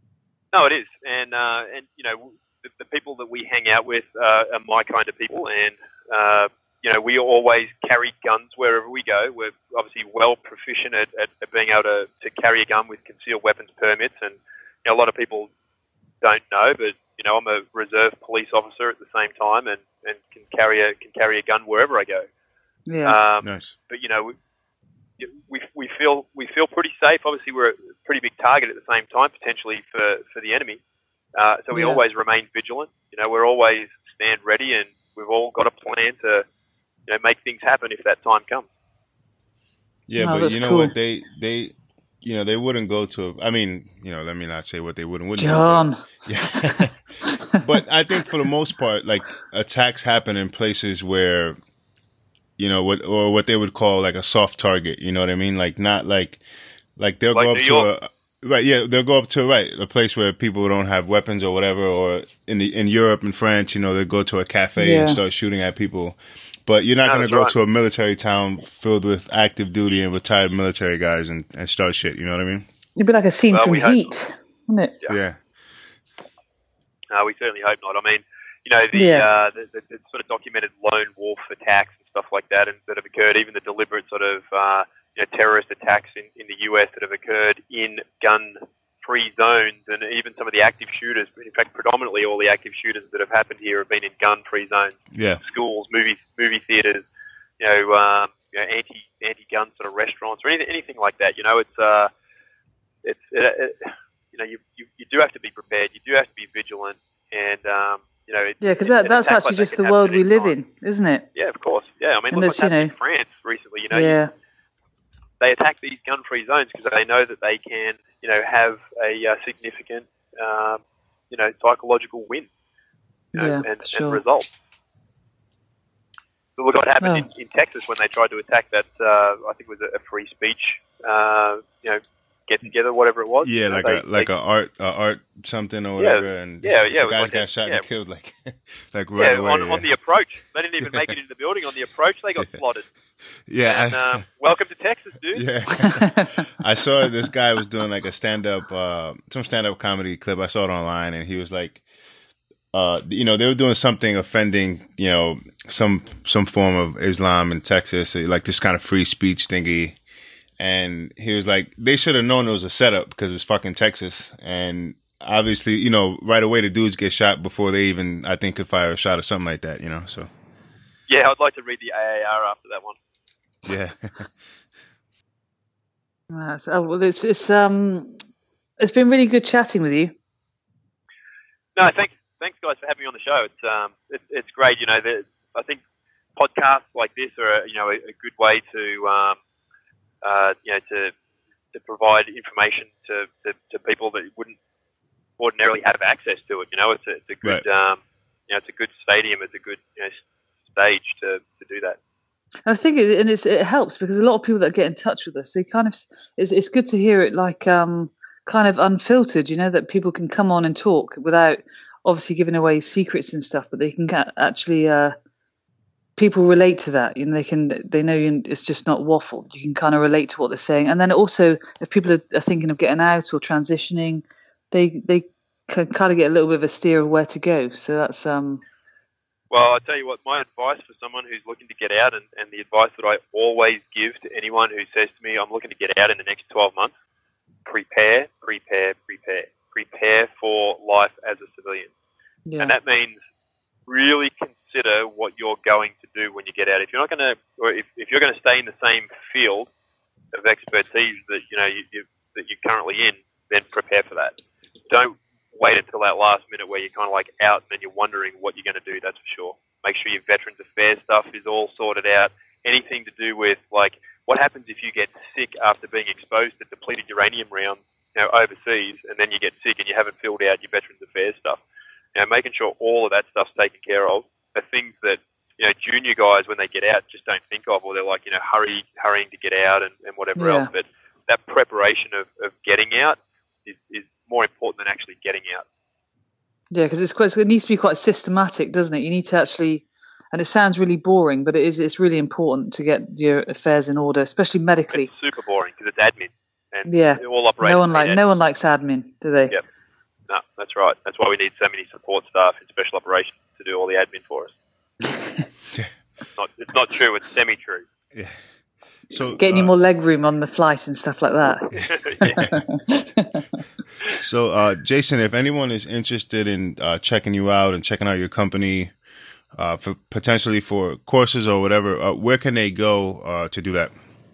No, it is, and uh, and you know the, the people that we hang out with uh, are my kind of people, and uh, you know we always carry guns wherever we go. We're obviously well proficient at, at, at being able to, to carry a gun with concealed weapons permits, and you know, a lot of people don't know, but you know, I'm a reserve police officer at the same time, and, and can carry a can carry a gun wherever I go. Yeah, um, nice. But you know, we, we we feel we feel pretty safe. Obviously, we're a pretty big target at the same time, potentially for, for the enemy. Uh, so we Yeah. always remain vigilant. You know, we're always stand ready, and we've all got a plan to, you know, make things happen if that time comes. Yeah, No, but that's you know cool. what? They they you know they wouldn't go to. A, I mean, you know, let me not say what they wouldn't wouldn't. John. Do, but, yeah. But I think for the most part, like attacks happen in places where, you know, what or what they would call like a soft target. You know what I mean? Like not like like they'll Like go up New to York. a right. Yeah, they'll go up to right a place where people don't have weapons or whatever. Or in the in Europe and France, you know, they go to a cafe and Yeah. start shooting at people. But you're not No, going to that's go right. to a military town filled with active duty and retired military guys and, and start shit. You know what I mean? It'd be like a scene Well, from we hope Heat, wouldn't it? Yeah. Yeah. No, we certainly hope not. I mean, you know, the, Yeah. uh, the, the, the sort of documented lone wolf attacks and stuff like that, and that have occurred, even the deliberate sort of uh, you know, terrorist attacks in, in the U S that have occurred in gun-free zones, and even some of the active shooters. In fact, predominantly all the active shooters that have happened here have been in gun-free zones, Yeah. schools, movie movie theaters, you know, um, you know, anti anti-gun sort of restaurants or anything anything like that. You know, it's uh, it's it, it, you know, you, you you do have to be prepared. You do have to be vigilant, and um, you know, it, Yeah, because it- that, an that's attack actually like that just can the happen world at we any live time. in, isn't it? Yeah, of course. Yeah, I mean, And look it's, what's you happened know- in France recently. You know, Yeah, they attack these gun-free zones because they know that they can, you know, have a uh, significant, um, you know, psychological win, you know, Yeah, and, for sure. and result. So look what happened Oh. in, in Texas when they tried to attack that. Uh, I think it was a, a free speech, uh, you know, get together, whatever it was. Yeah, You know, like they- a like they, a art a art something or Yeah, whatever, and yeah, yeah, it the was guys like got a- shot yeah. and killed like like yeah, right away. on, yeah. on the approach. They didn't even make it into the building. On the approach, they got slaughtered. yeah, And I- um, welcome to Texas, dude. yeah. I saw this guy was doing like a stand up, uh, some stand up comedy clip. I saw it online, and he was like, uh, you know, they were doing something offending, you know, some some form of Islam in Texas, like this kind of free speech thingy. And he was like, they should have known it was a setup because it's fucking Texas. And obviously, you know, right away the dudes get shot before they even, I think, could fire a shot or something like that, you know. So Yeah, I'd like to read the A A R after that one. yeah, That's- oh, well, it's it's um, it's been really good chatting with you. No, thanks, thanks guys for having me on the show. It's um, it, it's great. You know, the, I think podcasts like this are you know a, a good way to um, uh, you know to to provide information to, to, to people that wouldn't ordinarily have access to it. You know, it's a, it's a good um, you know it's a good stadium. It's a good you know stage to, to do that. And I think it, and it's, it helps because a lot of people that get in touch with us, they kind of it's it's good to hear it like um kind of unfiltered. You know, that people can come on and talk without obviously giving away secrets and stuff, but they can get, actually uh, people relate to that. You know, they can they know you, it's just not waffle. You can kind of relate to what they're saying, and then also if people are, are thinking of getting out or transitioning, they they can kind of get a little bit of a steer of where to go. So that's um. Well, I tell you what, my advice for someone who's looking to get out, and, and the advice that I always give to anyone who says to me, I'm looking to get out in the next twelve months, prepare, prepare, prepare. Prepare for life as a civilian. Yeah. And that means really consider what you're going to do when you get out. If you're not going to, or if, if you're going to stay in the same field of expertise that, you know, you, you, that you're currently in, then prepare for that. Don't wait until that last minute where you're kind of like out and then you're wondering what you're going to do, that's for sure. Make sure your Veterans Affairs stuff is all sorted out. Anything to do with, like, what happens if you get sick after being exposed to depleted uranium rounds, you know, overseas, and then you get sick and you haven't filled out your Veterans Affairs stuff. You know, making sure all of that stuff's taken care of are things that, you know, junior guys, when they get out, just don't think of, or they're like, you know, hurry, hurrying to get out and, and whatever Yeah. else. But that preparation of, of getting out is, is more important than actually getting out. Yeah, because it's quite, it needs to be quite systematic, doesn't it? You need to actually, and it sounds really boring, but it is. It's really important to get your affairs in order, especially medically. It's super boring because it's admin, and Yeah. it all operates. No one like no one likes admin, do they? Yep. No, that's right. That's why we need so many support staff in special operations to do all the admin for us. It's not, it's not true. It's semi-true. yeah. So Getting uh, you more leg room on the flight and stuff like that. Yeah. So, uh, Jason, if anyone is interested in uh, checking you out and checking out your company, uh, for potentially for courses or whatever, uh, where can they go uh, to do that?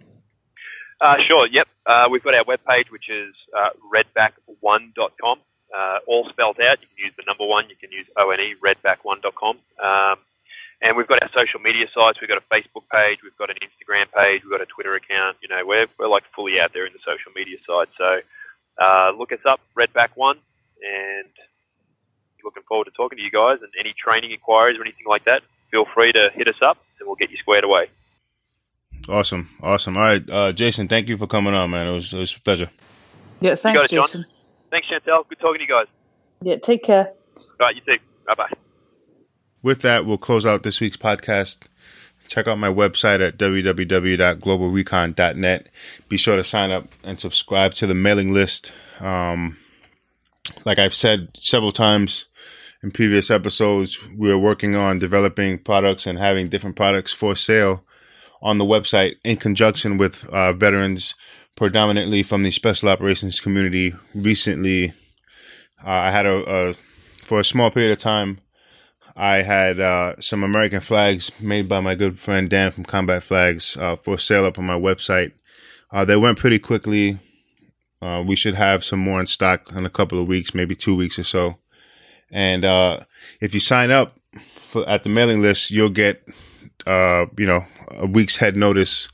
Uh, sure. Yep. Uh, we've got our webpage, which is uh, redback one dot com. Uh, all spelled out. You can use the number one. You can use O N E, redback one dot com. Um, and we've got our social media sites. We've got a Facebook page. We've got an Instagram page. We've got a Twitter account. You know, we're we're like fully out there in the social media side. So uh, look us up, redback one, and looking forward to talking to you guys. And any training inquiries or anything like that, feel free to hit us up, and we'll get you squared away. Awesome, awesome. All right, uh, Jason, thank you for coming on, man. It was it was a pleasure. Yeah, thanks, it, Jason. John. Thanks, Chantel. Good talking to you guys. Yeah, take care. All right, you too. Bye-bye. With that, we'll close out this week's podcast. Check out my website at w w w dot global recon dot net. Be sure to sign up and subscribe to the mailing list. Um, like I've said several times in previous episodes, we are working on developing products and having different products for sale on the website in conjunction with uh, veterans, predominantly from the special operations community. Recently, uh, I had a, a, for a small period of time, I had uh, some American flags made by my good friend Dan from Combat Flags uh, for sale up on my website. Uh, they went pretty quickly. Uh, we should have some more in stock in a couple of weeks, maybe two weeks or so. And uh, if you sign up for, at the mailing list, you'll get, uh, you know, a week's head notice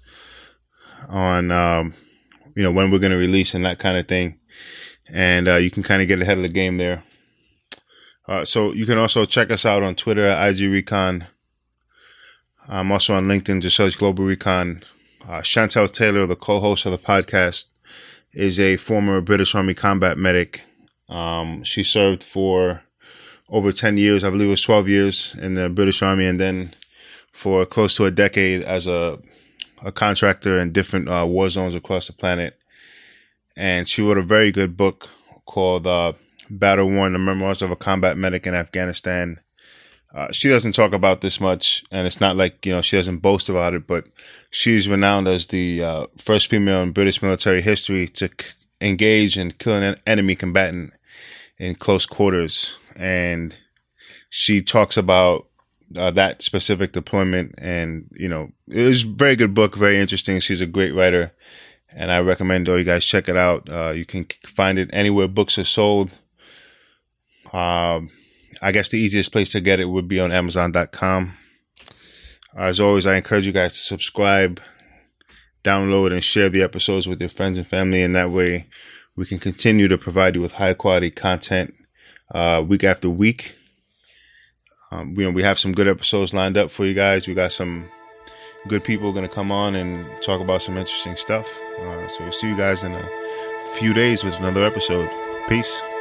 on, um, you know, when we're going to release and that kind of thing. And uh, you can kind of get ahead of the game there. Uh, so you can also check us out on Twitter at I G Recon. I'm also on LinkedIn, just search Global Recon. Uh, Chantel Taylor, the co-host of the podcast, is a former British Army combat medic. Um, she served for over ten years, I believe it was twelve years in the British Army, and then for close to a decade as a, a contractor in different uh, war zones across the planet. And she wrote a very good book called uh, Battle Worn, The Memoirs of a Combat Medic in Afghanistan. Uh, she doesn't talk about this much, and it's not like, you know, she doesn't boast about it, but she's renowned as the uh, first female in British military history to c- engage and kill an enemy combatant in close quarters. And she talks about uh, that specific deployment, and, you know, it was a very good book, very interesting. She's a great writer, and I recommend all you guys check it out. Uh, you can find it anywhere books are sold. Um, I guess the easiest place to get it would be on amazon dot com. As always, I encourage you guys to subscribe, download, and share the episodes with your friends and family. And that way we can continue to provide you with high quality content uh, week after week. Um, you know, we have some good episodes lined up for you guys. We got some good people going to come on and talk about some interesting stuff. Uh, so we'll see you guys in a few days with another episode. Peace.